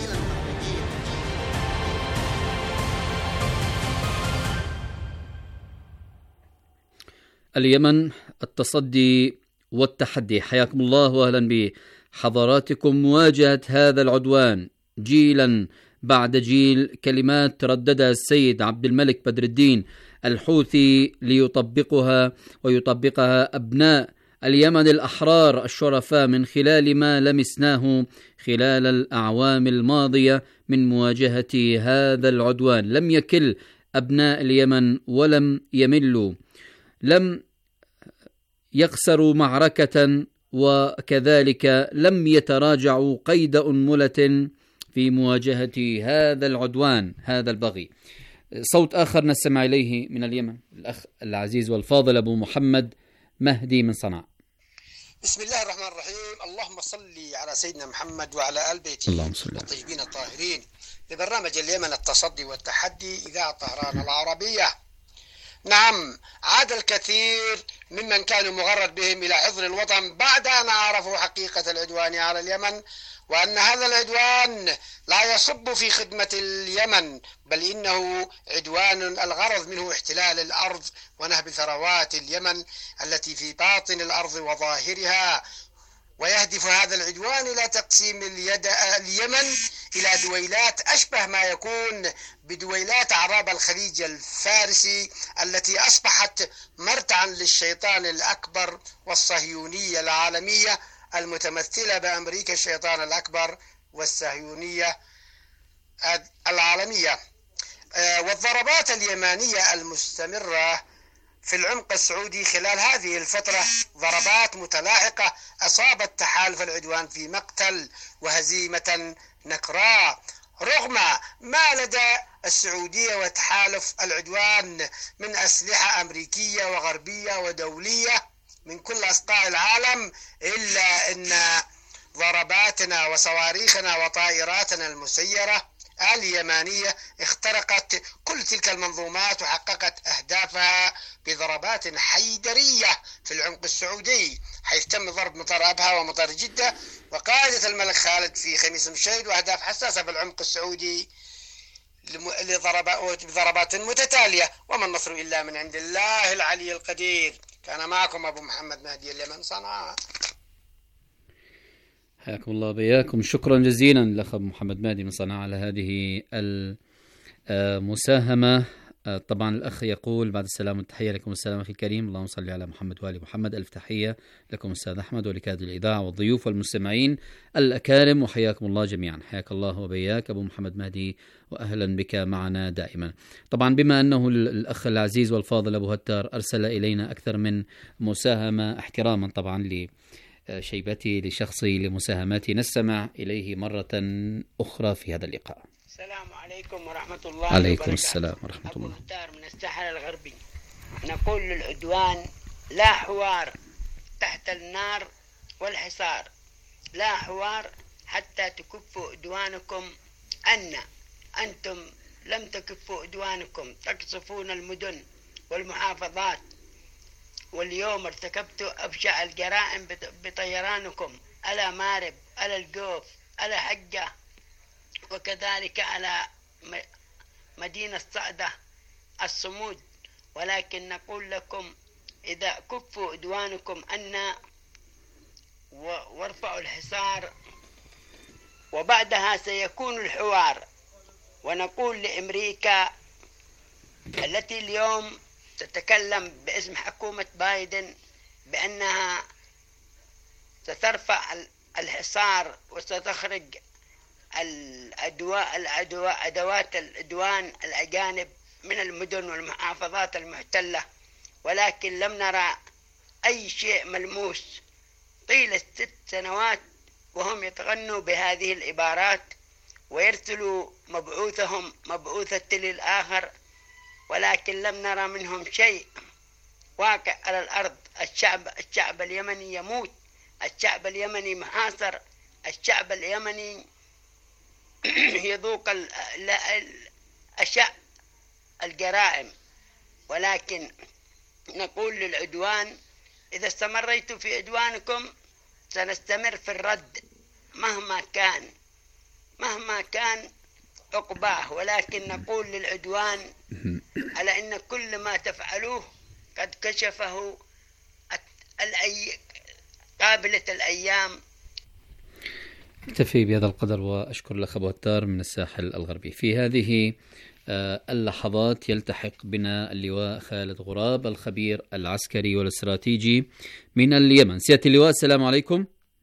اليمن، التصدي والتحدي. حياكم الله وأهلا بحضراتكم. مواجهة هذا العدوان جيلا بعد جيل، كلمات رددها السيد عبد الملك بدر الدين الحوثي ليطبقها ويطبقها أبناء اليمن الأحرار الشرفاء من خلال ما لمسناه خلال الأعوام الماضية من مواجهة هذا العدوان. لم يكل أبناء اليمن ولم يملوا، لم يخسروا معركة، وكذلك لم يتراجعوا قيد أنملة في مواجهة هذا العدوان، هذا البغي. صوت آخر نستمع إليه من اليمن، الأخ العزيز والفاضل أبو محمد مهدي من صنعاء. بسم الله الرحمن الرحيم. اللهم صل على سيدنا محمد وعلى آل بيته الطيبين الطاهرين. ببرنامج اليمن التصدي والتحدي، إذاعة طهران العربية. نعم، عاد الكثير ممن كانوا مغرد بهم إلى حفظ الوطن بعد أن عرفوا حقيقة العدوان على اليمن، وأن هذا العدوان لا يصب في خدمة اليمن، بل إنه عدوان الغرض منه احتلال الأرض ونهب ثروات اليمن التي في باطن الأرض وظاهرها. ويهدف هذا العدوان إلى تقسيم اليمن إلى دويلات أشبه ما يكون بدويلات أعراب الخليج الفارسي التي أصبحت مرتعا للشيطان الأكبر والصهيونية العالمية المتمثلة بأمريكا الشيطان الأكبر والصهيونية العالمية. والضربات اليمانية المستمرة في العمق السعودي خلال هذه الفترة ضربات متلاحقة أصابت تحالف العدوان في مقتل وهزيمة نكراء، رغم ما لدى السعودية وتحالف العدوان من أسلحة أمريكية وغربية ودولية من كل أصقاع العالم، إلا أن ضرباتنا وصواريخنا وطائراتنا المسيرة اليمانية اخترقت كل تلك المنظومات وحققت أهدافها بضربات حيدرية في العمق السعودي، حيث تم ضرب مطار أبها ومطار جدة وقاعدة الملك خالد في خميس مشيد، وأهداف حساسة في العمق السعودي بضربات متتالية. وما النصر إلا من عند الله العلي القدير. كان معكم أبو محمد مهدي اليمن صنعاء. حياكم الله بياكم. شكرا جزيلا لأخ محمد مهدي من صنعاء على هذه المساهمة. طبعا الأخ يقول بعد السلام والتحية لكم السلام أخي الكريم، اللهم صل على محمد وآل محمد. ألف تحية لكم أستاذ أحمد ولكادر الإذاعة والضيوف والمستمعين الأكارم، وحياكم الله جميعا. حياك الله وبياك أبو محمد مهدي، وأهلا بك معنا دائما. طبعا بما أنه الأخ العزيز والفاضل أبو هتار أرسل إلينا أكثر من مساهمة، احتراما طبعا لشيبتي لشخصي لمساهماتي، نستمع إليه مرة أخرى في هذا اللقاء. السلام عليكم ورحمة الله عليكم وبركاته. السلام ورحمة الله. أبو هتار من الساحل الغربي. نقول للعدوان لا حوار تحت النار والحصار، لا حوار حتى تكفوا عدوانكم. أنتم لم تكفوا عدوانكم، تقصفون المدن والمحافظات، واليوم ارتكبتوا أبشع الجرائم بطيرانكم على مارب، على الجوف، على حجة، وكذلك على مدينة صعدة الصمود. ولكن نقول لكم إذا كفوا عدوانكم وارفعوا الحصار، وبعدها سيكون الحوار. ونقول لأمريكا التي اليوم تتكلم باسم حكومة بايدن بأنها سترفع الحصار وستخرج أدوات العدوان الأجانب من المدن والمحافظات المحتلة، ولكن لم نرى أي شيء ملموس طيلة 6 سنوات وهم يتغنوا بهذه العبارات ويرسلوا مبعوثهم مبعوث التل الآخر، ولكن لم نرى منهم شيء واقع على الأرض. الشعب اليمني يموت الشعب اليمني محاصر، الشعب اليمني يذوق أشع الجرائم، ولكن نقول للعدوان إذا استمريتم في عدوانكم سنستمر في الرد مهما كان عقباه، ولكن نقول للعدوان على إن كل ما تفعلوه قد كشفه قابلة الأيام. اكتفي بهذا القدر وأشكر الأخ أبو عتار من الساحل الغربي. في هذه اللحظات يلتحق بنا اللواء خالد غراب الخبير العسكري والاستراتيجي من اليمن. سيادة اللواء السلام عليكم.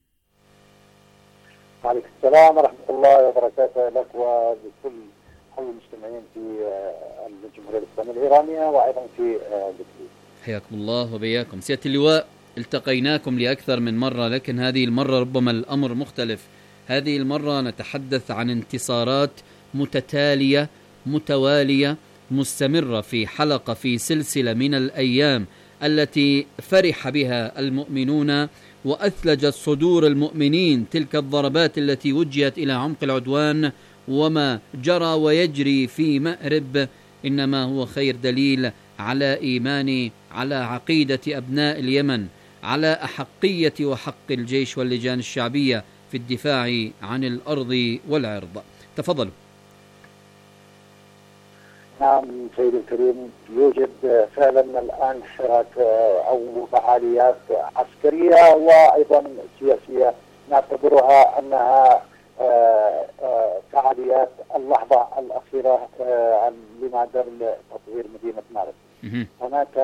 وعليكم السلام ورحمة الله وبركاته لك ولكل المستمعين في الجمهورية الإسلامية الإيرانية وأيضا في ليبيا. حياكم الله وبياكم. سيادة اللواء التقيناكم لأكثر من مرة، لكن هذه المرة ربما الأمر مختلف. هذه المرة نتحدث عن انتصارات متتالية متوالية مستمرة في حلقة في سلسلة من الأيام التي فرح بها المؤمنون وأثلجت صدور المؤمنين. تلك الضربات التي وجهت إلى عمق العدوان وما جرى ويجري في مأرب إنما هو خير دليل على إيمان، على عقيدة أبناء اليمن، على أحقية وحق الجيش واللجان الشعبية في الدفاع عن الأرض والعرض. تفضلوا. نعم سيدي الكريم، يوجد فعلا الآن حراك أو فعاليات عسكرية وأيضا سياسية نعتبرها أنها فعاليات اللحظة الأخيرة لمعدل تطوير مدينة مأرب. هناك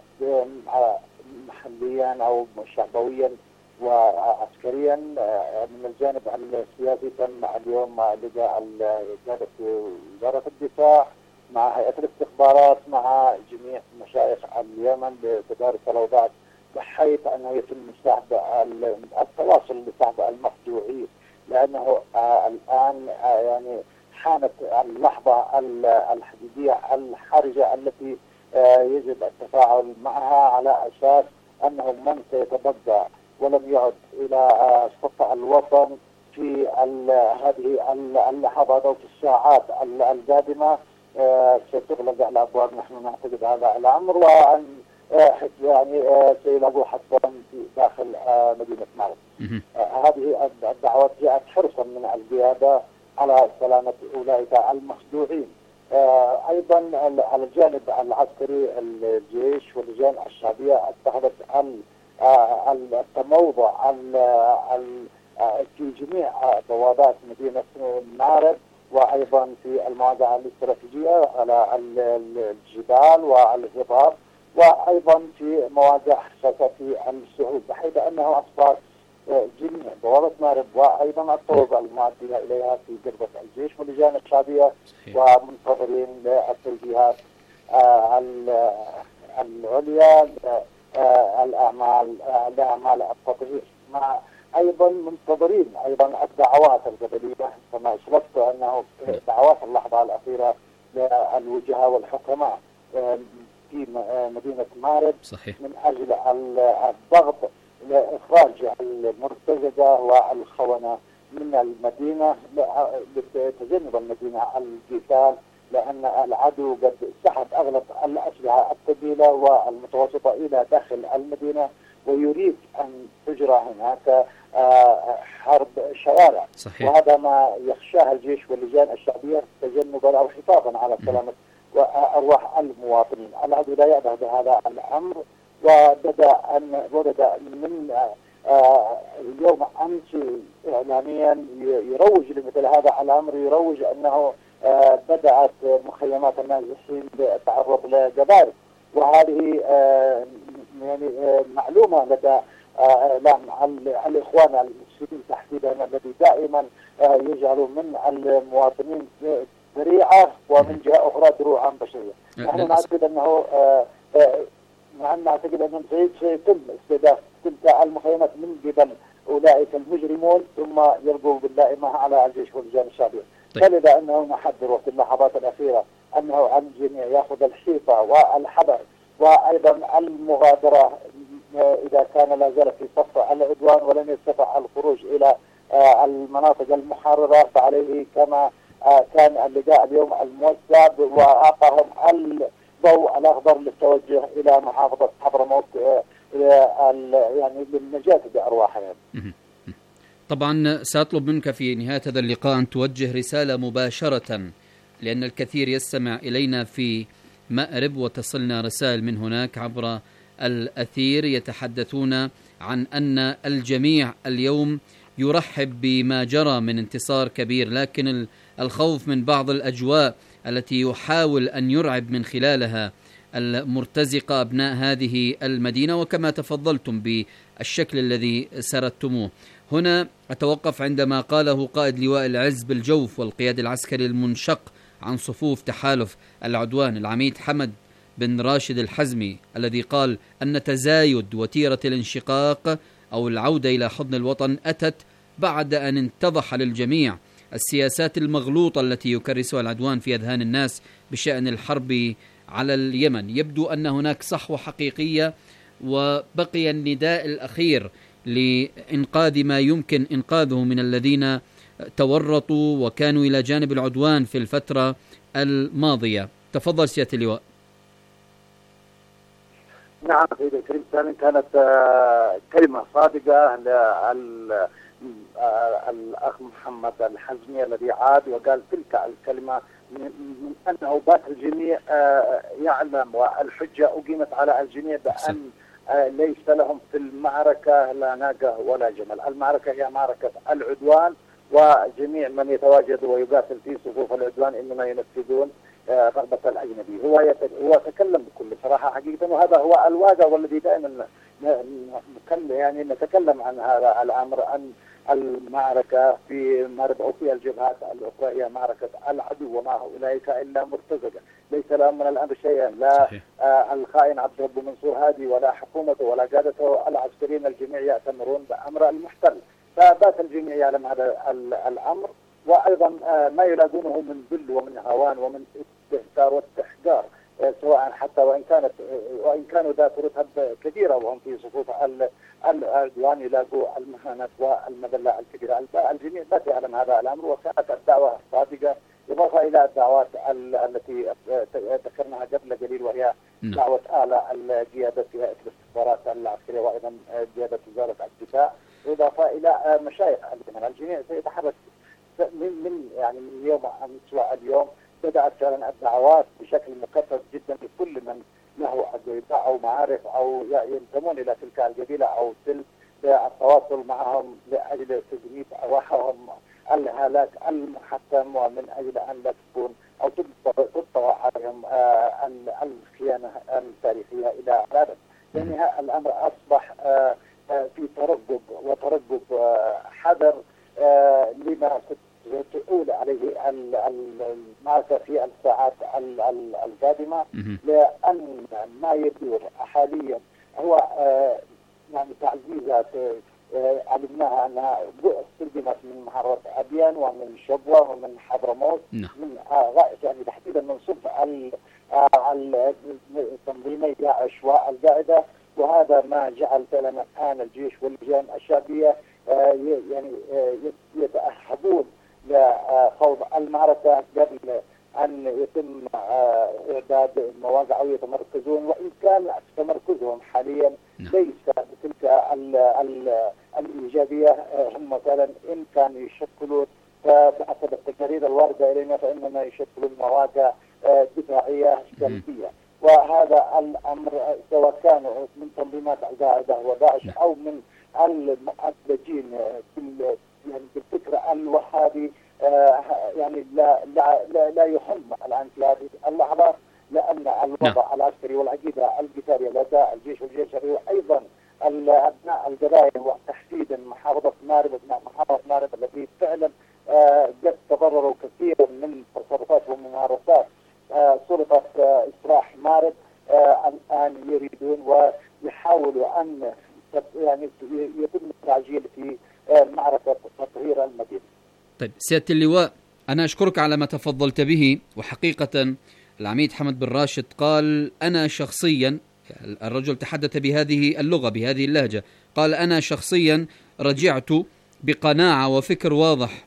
محليا أو شعبويا وعسكريا من الجانب السياسي تم اليوم لقاء وزارة الدفاع مع هيئة الاستخبارات مع جميع مشايخ اليمن لتدارك الأوضاع، بحيث أنه يتم سحب التواصل لسحب المخدوعين، لأنه الآن يعني حانت اللحظة الحديدية الحرجة التي يجب التفاعل معها على أساس أنه من سيتبقى ولم يعد إلى صف الوطن في هذه اللحظات أو في الساعات القادمة ستغلق الأبواب. نحن نعتقد هذا الأمر، وأن يعني سيلاقوا حتى داخل مدينة مأرب. هذه الدعوات جاءت حرصا من القيادة على سلامة أولئك المخدوعين. أيضا على الجانب العسكري الجيش واللجان الشعبية اتخذت التموضع في جميع بوابات مدينة مأرب، وأيضا في المواقع الاستراتيجية على الجبال والهضاب، وأيضا في مواقع حساسة في الصعود، بحيث أنه أصبح جميع بوابة مأرب وأيضا الطرق المؤدية إليها في قربة الجيش واللجان الشعبية، ومنتظرين للتوجيهات العليا لأعمال التطهير، مع أيضا منتظرين أيضا الدعوات القبلية كما أشرفت أنه دعوات اللحظة الأخيرة للوجهاء والحكماء في مدينة مأرب من أجل الضغط لإخراج المرتزقة والخونة من المدينة لتجنب المدينة القتال، لأن العدو قد سحب أغلب الأسلحة الثقيلة والمتوسطة إلى داخل المدينة، ويريد أن تجرى هناك حرب شوارع. وهذا ما يخشاه الجيش واللجان الشعبية تجنبا أو حفاظا على سلامة وأرواح المواطنين. العدو لا يأبه بهذا الأمر، وبدأ من اليوم أمس إعلاميا يروج لمثل هذا الأمر، يروج أنه بدأت مخيمات النازحين بالتعرض لجباري، وهذه يعني معلومة لدى الإخوان المسلمين تحديدا الذي دائما يجعلوا من المواطنين ذريعة ومن جهة أخرى دروعا بشرية. نحن نعتقد أنه سيتم استهداف تلك المخيمات من قبل أولئك المجرمون، ثم يلقوا باللائمة على الجيش واللجان الشعبية. فلذا أنه نحذر في اللحظات الأخيرة أنه الجميع يأخذ الحيطة والحذر، وأيضا المغادرة إذا كان لا زال في صف العدوان ولم يستطع الخروج إلى المناطق المحررة، فعليه كما كان اللقاء اليوم الموسع وأعطاهم الضوء الأخضر للتوجه إلى محافظة حضرموت يعني للنجاة بأرواحهم. طبعا سأطلب منك في نهاية هذا اللقاء أن توجه رسالة مباشرة، لأن الكثير يستمع إلينا في مأرب وتصلنا رسائل من هناك عبر الأثير يتحدثون عن أن الجميع اليوم يرحب بما جرى من انتصار كبير، لكن الخوف من بعض الأجواء التي يحاول أن يرعب من خلالها المرتزقة أبناء هذه المدينة، وكما تفضلتم بالشكل الذي سردتموه. هنا أتوقف عندما قاله قائد لواء العز بالجوف والقياد العسكري المنشق عن صفوف تحالف العدوان العميد حمد بن راشد الحزمي، الذي قال أن تزايد وتيرة الانشقاق أو العودة إلى حضن الوطن أتت بعد أن اتضح للجميع السياسات المغلوطة التي يكرسها العدوان في أذهان الناس بشأن الحرب على اليمن. يبدو أن هناك صحوة حقيقية، وبقي النداء الأخير لإنقاذ ما يمكن إنقاذه من الذين تورطوا وكانوا إلى جانب العدوان في الفترة الماضية. تفضل سيادة اللواء. نعم سيدي الكريم، كانت كلمة صادقة الأخ محمد الحزمي الذي عاد وقال تلك الكلمة من أنه بات الجميع يعلم والحجة أقيمت على الجميع بأن ليس لهم في المعركة لا ناقة ولا جمل. المعركة هي معركة العدوان، وجميع من يتواجد ويقاتل في صفوف العدوان إنما ينفذون رغبة الأجنبي. هو تكلم بكل صراحة حقيقة، وهذا هو الواقع والذي دائما يعني نتكلم عن هذا الأمر، أن المعركة في مارب أو في الجبهات الأخرى هي معركة العدو وما أولئك إلا مرتزقة، ليس لهم من الأمر شيئا، لا الخائن عبد رب منصور هادي ولا حكومته ولا قادته العسكريين، الجميع يأتمرون بأمر المحتل. فبات الجميع يعلم هذا الأمر، وأيضا ما يلاقونه من ذل ومن هوان ومن استهتار واستحقار، سواء حتى وإن كانوا ذات رتب كبيرة وهم في صفوف العدوان يلاقوا المهانة والمذلة الكبيرة. الجميع لا يعلم هذا الأمر، وكانت الدعوة الصادقة إضافة إلى الدعوات التي ذكرناها قبل قليل، وهي دعوة أعلى قيادة الاستخبارات العسكرية وأيضا قيادة وزارة الدفاع، إضافة إلى مشايخ اليمن. الجميع سيتحرك من يوم أمس واليوم بدأت فعلا الدعوات بشكل مكثف جدا لكل من له أقرباء أو معارف أو ينتمون إلى تلك القبيلة أو تلك التواصل معهم لأجل تجنيب أرواحهم الهلاك المحتم، ومن أجل أن لا تكون أو تطغى عليهم الخيانة التاريخية إلى الأبد. يعني الأمر أصبح في ترقب حذر لما تؤول عليه المعركة في الساعات القادمة، لأن ما يدور حاليا هو يعني تعزيزات علمناها أنها استخدمت من محافظة أبيان ومن شبوة ومن حضرموت، من يعني تحديدا من صف تنظيمي داعش والقاعدة، وهذا ما جعل فعلا الآن الجيش واللجان الشعبية يعني يتأهبون لخوض المعركة قبل أن يتم إعداد مواقع أو يتمركزون، وإن كان تمركزهم حاليا ليس بتلك الإيجابية. هم مثلا إن كانوا يشكلون بحسب التقارير الواردة إلينا فإنما يشكلون مواقع دفاعية سلبية، وهذا الأمر سواء كانوا من تنظيمات القاعدة وداعش أو من المؤدجين يعني بالفكر الوهابي، يعني لا يهم الآن في هذه اللحظة، لأن الوضع العسكري والعقيدة القتالية لدى الجيش والجيش الشرعي وأيضا أبناء القبائل وتحديدا محافظة مارب الذي فعلا قد تضرروا كثيرا من تصرفات وممارسات سلطة إصلاح مارب، الآن يريدون ويحاولوا أن يعني يتم التعجيل في معركة تطهير المدينة. طيب سيادة اللواء، أنا أشكرك على ما تفضلت به، وحقيقة العميد حمد بن راشد قال أنا شخصيا الرجل تحدث بهذه اللغة بهذه اللهجة، قال أنا شخصيا رجعت بقناعة وفكر واضح،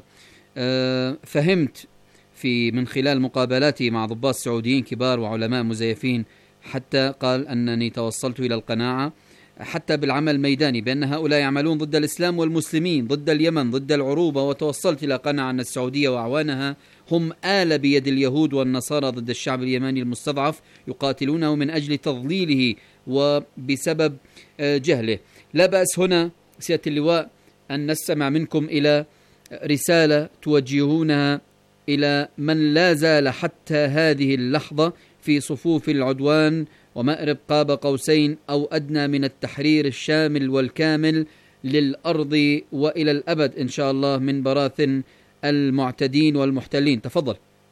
وفهمت من خلال مقابلاتي مع ضباط سعوديين كبار وعلماء مزيفين، حتى قال أنني توصلت إلى القناعة حتى بالعمل الميداني بأن هؤلاء يعملون ضد الإسلام والمسلمين، ضد اليمن، ضد العروبة، وتوصلت إلى قناعة أن السعودية وأعوانها هم آلة بيد اليهود والنصارى ضد الشعب اليمني المستضعف، يقاتلونه من أجل تضليله وبسبب جهله. لا بأس هنا سيادة اللواء أن نستمع منكم إلى رسالة توجهونها إلى من لا زال حتى هذه اللحظة في صفوف العدوان ومأرب قاب قوسين أو أدنى من التحرير الشامل والكامل للأرض وإلى الأبد إن شاء الله من براثن المعتدين والمحتلين. تفضل.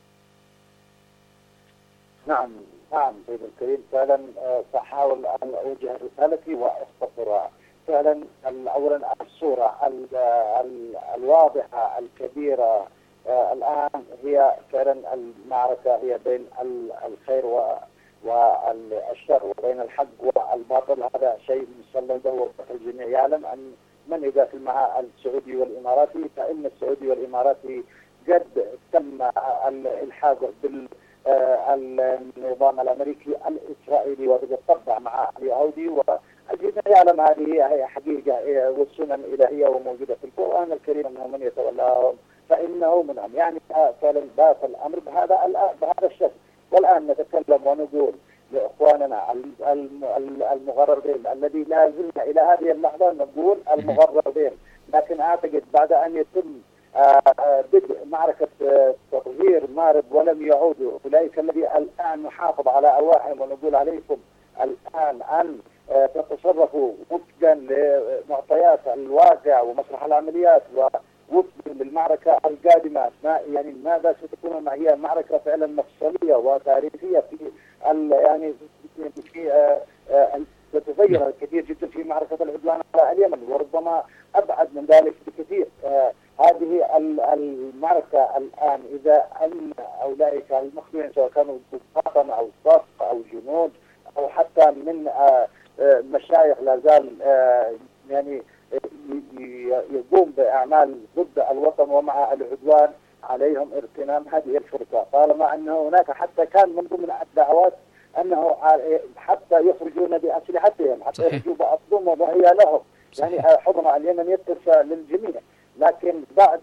نعم سيد الكريم، فعلا سأحاول أن أوجه رسالتي وأختصرها. فعلا أولا الصورة الواضحة الكبيرة الآن هي فعلا المعركة هي بين الخير والشر وبين الحق والباطل. هذا شيء مسلم له والجميع يعلم أن من يقاتل مع السعودي والإماراتي، فإن السعودي والإماراتي قد تم الحاق بالنظام الأمريكي الإسرائيلي وقد طبع مع اليهودي، والجميع يعلم هذه هي حقيقة والسنن الإلهية وموجودة في القرآن الكريم أنه من يتولاهم فإنه منهم. يعني فعلا بات الأمر بهذا الشكل. والآن نتكلم ونقول لإخواننا المغربين الذي لا زلنا إلى هذه اللحظة نقول المغربين، لكن أعتقد بعد أن يتم بدء معركة تطهير مارب ولم يعودوا أولئك الذي الآن نحافظ على أرواحهم ونقول عليكم الآن أن تتصرفوا وفقا لمعطيات الواقع ومسرح العمليات ووفقا للمعركة القادمة. يعني ماذا ستكون هي معركة فعلا مفصلية وتاريخية في يعني في تتغير الكثير جدا في معركة العدوان على اليمن، وربما أبعد من ذلك بكثير. هذه المعركة الآن إذا أن أولئك المخلوعين سواء كانوا ضباطا أو صف أو جنود أو حتى من مشايخ لا زال يعني يقوم بأعمال ضد الوطن ومع العدوان، عليهم اغتنام هذه الفرصة، طالما أنه هناك حتى كان من ضمن الدعوات أنه حتى يخرجون بأسلحتهم، حتى يخرجوا بأسلحتهم وهي لهم. يعني حضن اليمن يتسع للجميع، لكن بعد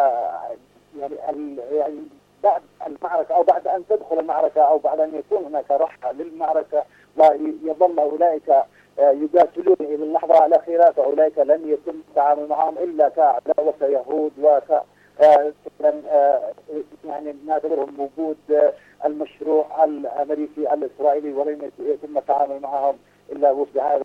يعني بعد المعركة أو بعد أن تدخل المعركة أو بعد أن يكون هناك رحلة للمعركة ويظل أولئك يقاتلون إلى اللحظة الأخيرة، فأولئك لن يتم التعامل معهم إلا كأعداء وكيهود يعني نعتبرهم وجود المشروع الأمريكي الإسرائيلي، ولن يتم التعامل معهم إلا وفق هذا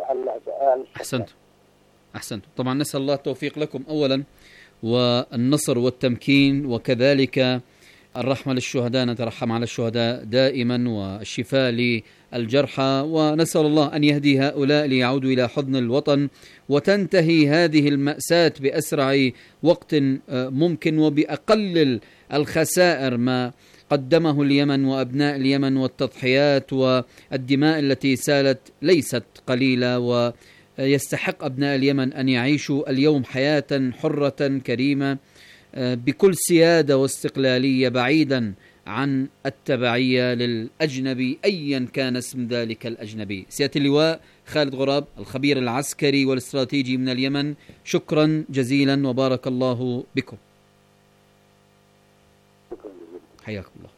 أحسنت. طبعا نسأل الله التوفيق لكم أولا والنصر والتمكين، وكذلك الرحمة للشهداء، نترحم على الشهداء دائما، والشفاء للجرحى، ونسأل الله أن يهدي هؤلاء ليعودوا إلى حضن الوطن وتنتهي هذه المأساة بأسرع وقت ممكن وبأقل الخسائر ما قدمه اليمن وأبناء اليمن، والتضحيات والدماء التي سالت ليست قليلة، ويستحق أبناء اليمن أن يعيشوا اليوم حياة حرة كريمة بكل سيادة واستقلالية بعيدا عن التبعية للأجنبي أيا كان اسم ذلك الأجنبي. سيادة اللواء خالد غراب الخبير العسكري والاستراتيجي من اليمن، شكرا جزيلا وبارك الله بكم. حياكم الله.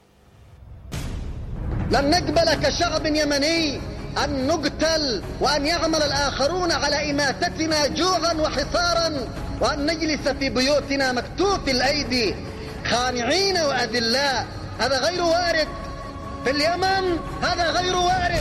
لن نقبل كشعب يمني أن نقتل وأن يعمل الآخرون على إماتتنا جوعا وحصارا، وأن نجلس في بيوتنا مكتوف الأيدي خانعين وأذلاء. هذا غير وارد في اليمن، هذا غير وارد.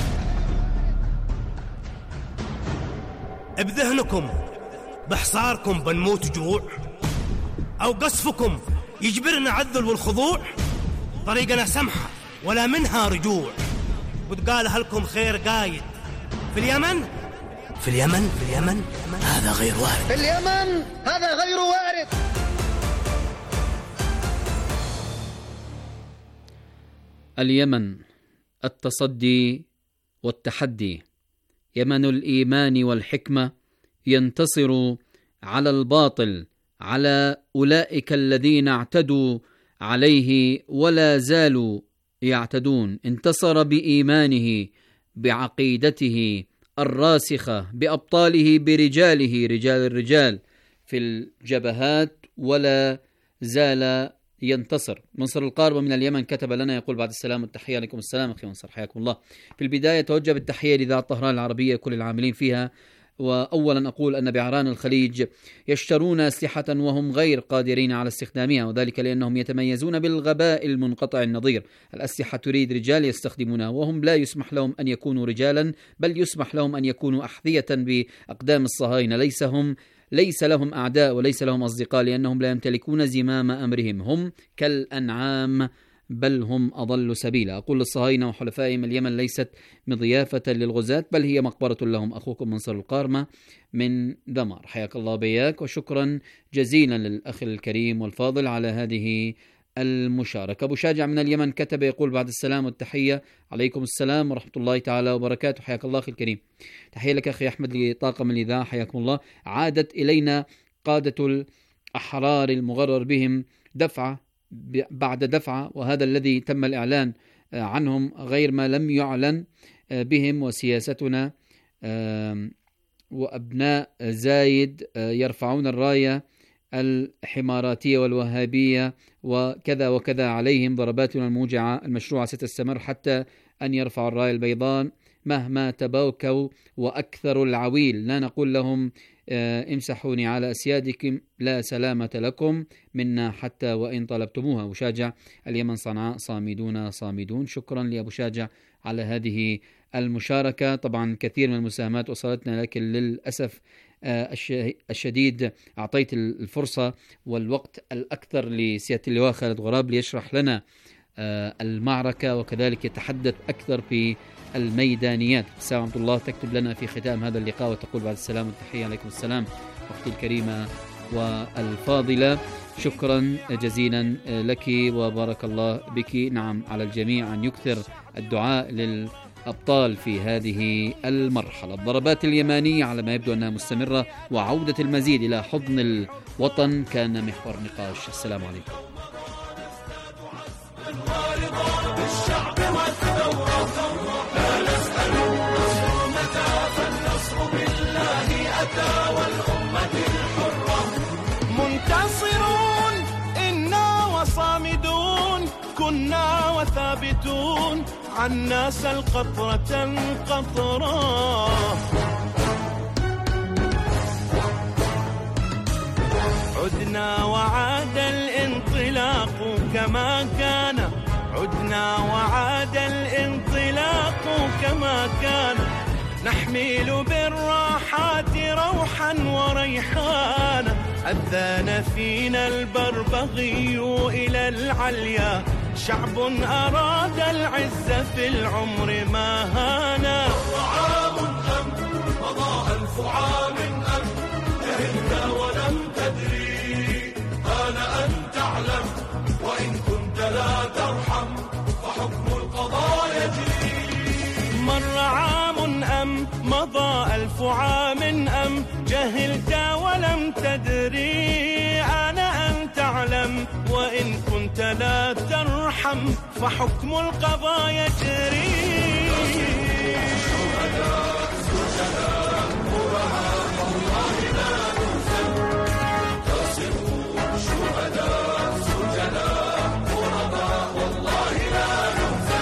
بذهنكم بحصاركم بنموت جوع، أو قصفكم يجبرنا عذل والخضوع؟ طريقنا سمحة ولا منها رجوع، وتقال لكم خير قايد في اليمن. في اليمن هذا غير وارد. في اليمن هذا غير وارد. اليمن التصدي والتحدي، يمن الإيمان والحكمة، ينتصر على الباطل، على أولئك الذين اعتدوا عليه ولا زالوا يعتدون. انتصر بإيمانه، بعقيدته الراسخة، بأبطاله، برجاله، رجال الرجال في الجبهات، ولا زال ينتصر. منصر القاربة من اليمن كتب لنا يقول: بعد السلام والتحية. عليكم السلام أخي منصر، حياكم الله. في البداية توجه بالتحية لإذاعة طهران العربية كل العاملين فيها. وأولا أقول أن بعران الخليج يشترون أسلحة وهم غير قادرين على استخدامها، وذلك لأنهم يتميزون بالغباء المنقطع النظير. الأسلحة تريد رجال يستخدمونها، وهم لا يسمح لهم أن يكونوا رجالا، بل يسمح لهم أن يكونوا أحذية بأقدام الصهاينة. ليس لهم أعداء وليس لهم أصدقاء، لأنهم لا يمتلكون زمام أمرهم، هم كالأنعام بل هم أضل سبيلا. أقول للصهاينة وحلفائهم: اليمن ليست مضيافة للغزاة، بل هي مقبرة لهم. أخوكم منصر القارمة من دمار، حياك الله بياك، وشكرا جزيلا للأخ الكريم والفاضل على هذه المشاركة. أبو شاجع من اليمن كتب يقول: بعد السلام والتحية. عليكم السلام ورحمة الله تعالى وبركاته، حياك الله أخي الكريم. تحية لك أخي أحمد لطاقم الإذاعة، حياكم الله. عادت إلينا قادة الأحرار المغرر بهم دفعة بعد دفعة، وهذا الذي تم الإعلان عنهم غير ما لم يعلن بهم. وسياستنا وأبناء زايد يرفعون الراية الحماراتية والوهابية وكذا وكذا عليهم. ضرباتنا الموجعة المشروعة ستستمر حتى أن يرفعوا الراية البيضاء مهما تباكوا وأكثر العويل. لا نقول لهم امسحوني على أسيادكم، لا سلامة لكم منا حتى وإن طلبتموها. أبو شاجع اليمن صنعاء صامدون صامدون. شكرا لأبو شاجع على هذه المشاركة. طبعا كثير من المساهمات وصلتنا، لكن للأسف الشديد أعطيت الفرصة والوقت الأكثر لسيادة اللواء خالد غراب ليشرح لنا المعركة، وكذلك يتحدث أكثر في الميدانيات. السلام عبد الله تكتب لنا في ختام هذا اللقاء وتقول: بعد السلام والتحية. عليكم السلام أختي الكريمة والفاضلة، شكرا جزيلا لك وبارك الله بك. نعم، على الجميع أن يكثر الدعاء للأبطال في هذه المرحلة. الضربات اليمانية على ما يبدو أنها مستمرة، وعودة المزيد إلى حضن الوطن كان محور نقاش. السلام عليكم. بالشعب والثورة لا نسأل النصر متى، فالنصر بالله أتى والأمة الحرة. منتصرون إنا وصامدون، كنا وثابتون، عنا سل قطرة قطرة. عدنا وعاد الانطلاق كما كان، عدنا وعاد الانطلاق كما كان. نحمل بالراحات روحا وريحانا، أذان فينا البربغي إلى العليا. شعب أراد العز في العمر ما هانا. عام أم مضى 1000 عام أم جهلت ولم تدري، آن أن تعلم وإن كنت لا ترحم فحكم القضاء يجري. مر عام أم مضى 1000 عام أم جهلت ولم تدري، آن أن تعلم وإن كنت لا ترحم فحكم القضاء يجري. شهداء سجداء قرهاء والله لا ننسى، تصروا شهداء سجداء قرهاء والله لا ننسى.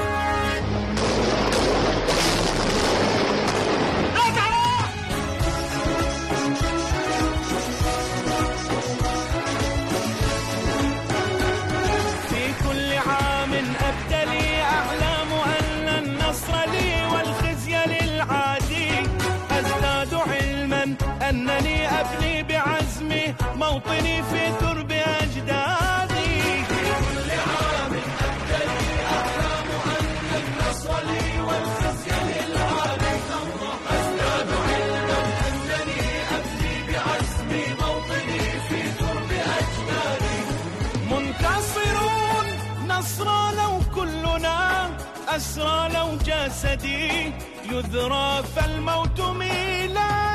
في كل عام أبدلي أعلام أن النصر لي والخزي للعادي. أزداد علما أنني أبني بعزمي موطني في ترب أجدادي. في كل عام أبدلي أعلام أن النصر لي والخزي للعادي. أزداد علما أنني أبني بعزمي موطني في ترب أجدادي. منتصرون نصرى لو كلنا أسرى لو جاز جسدي يذرى فالموت ميلاد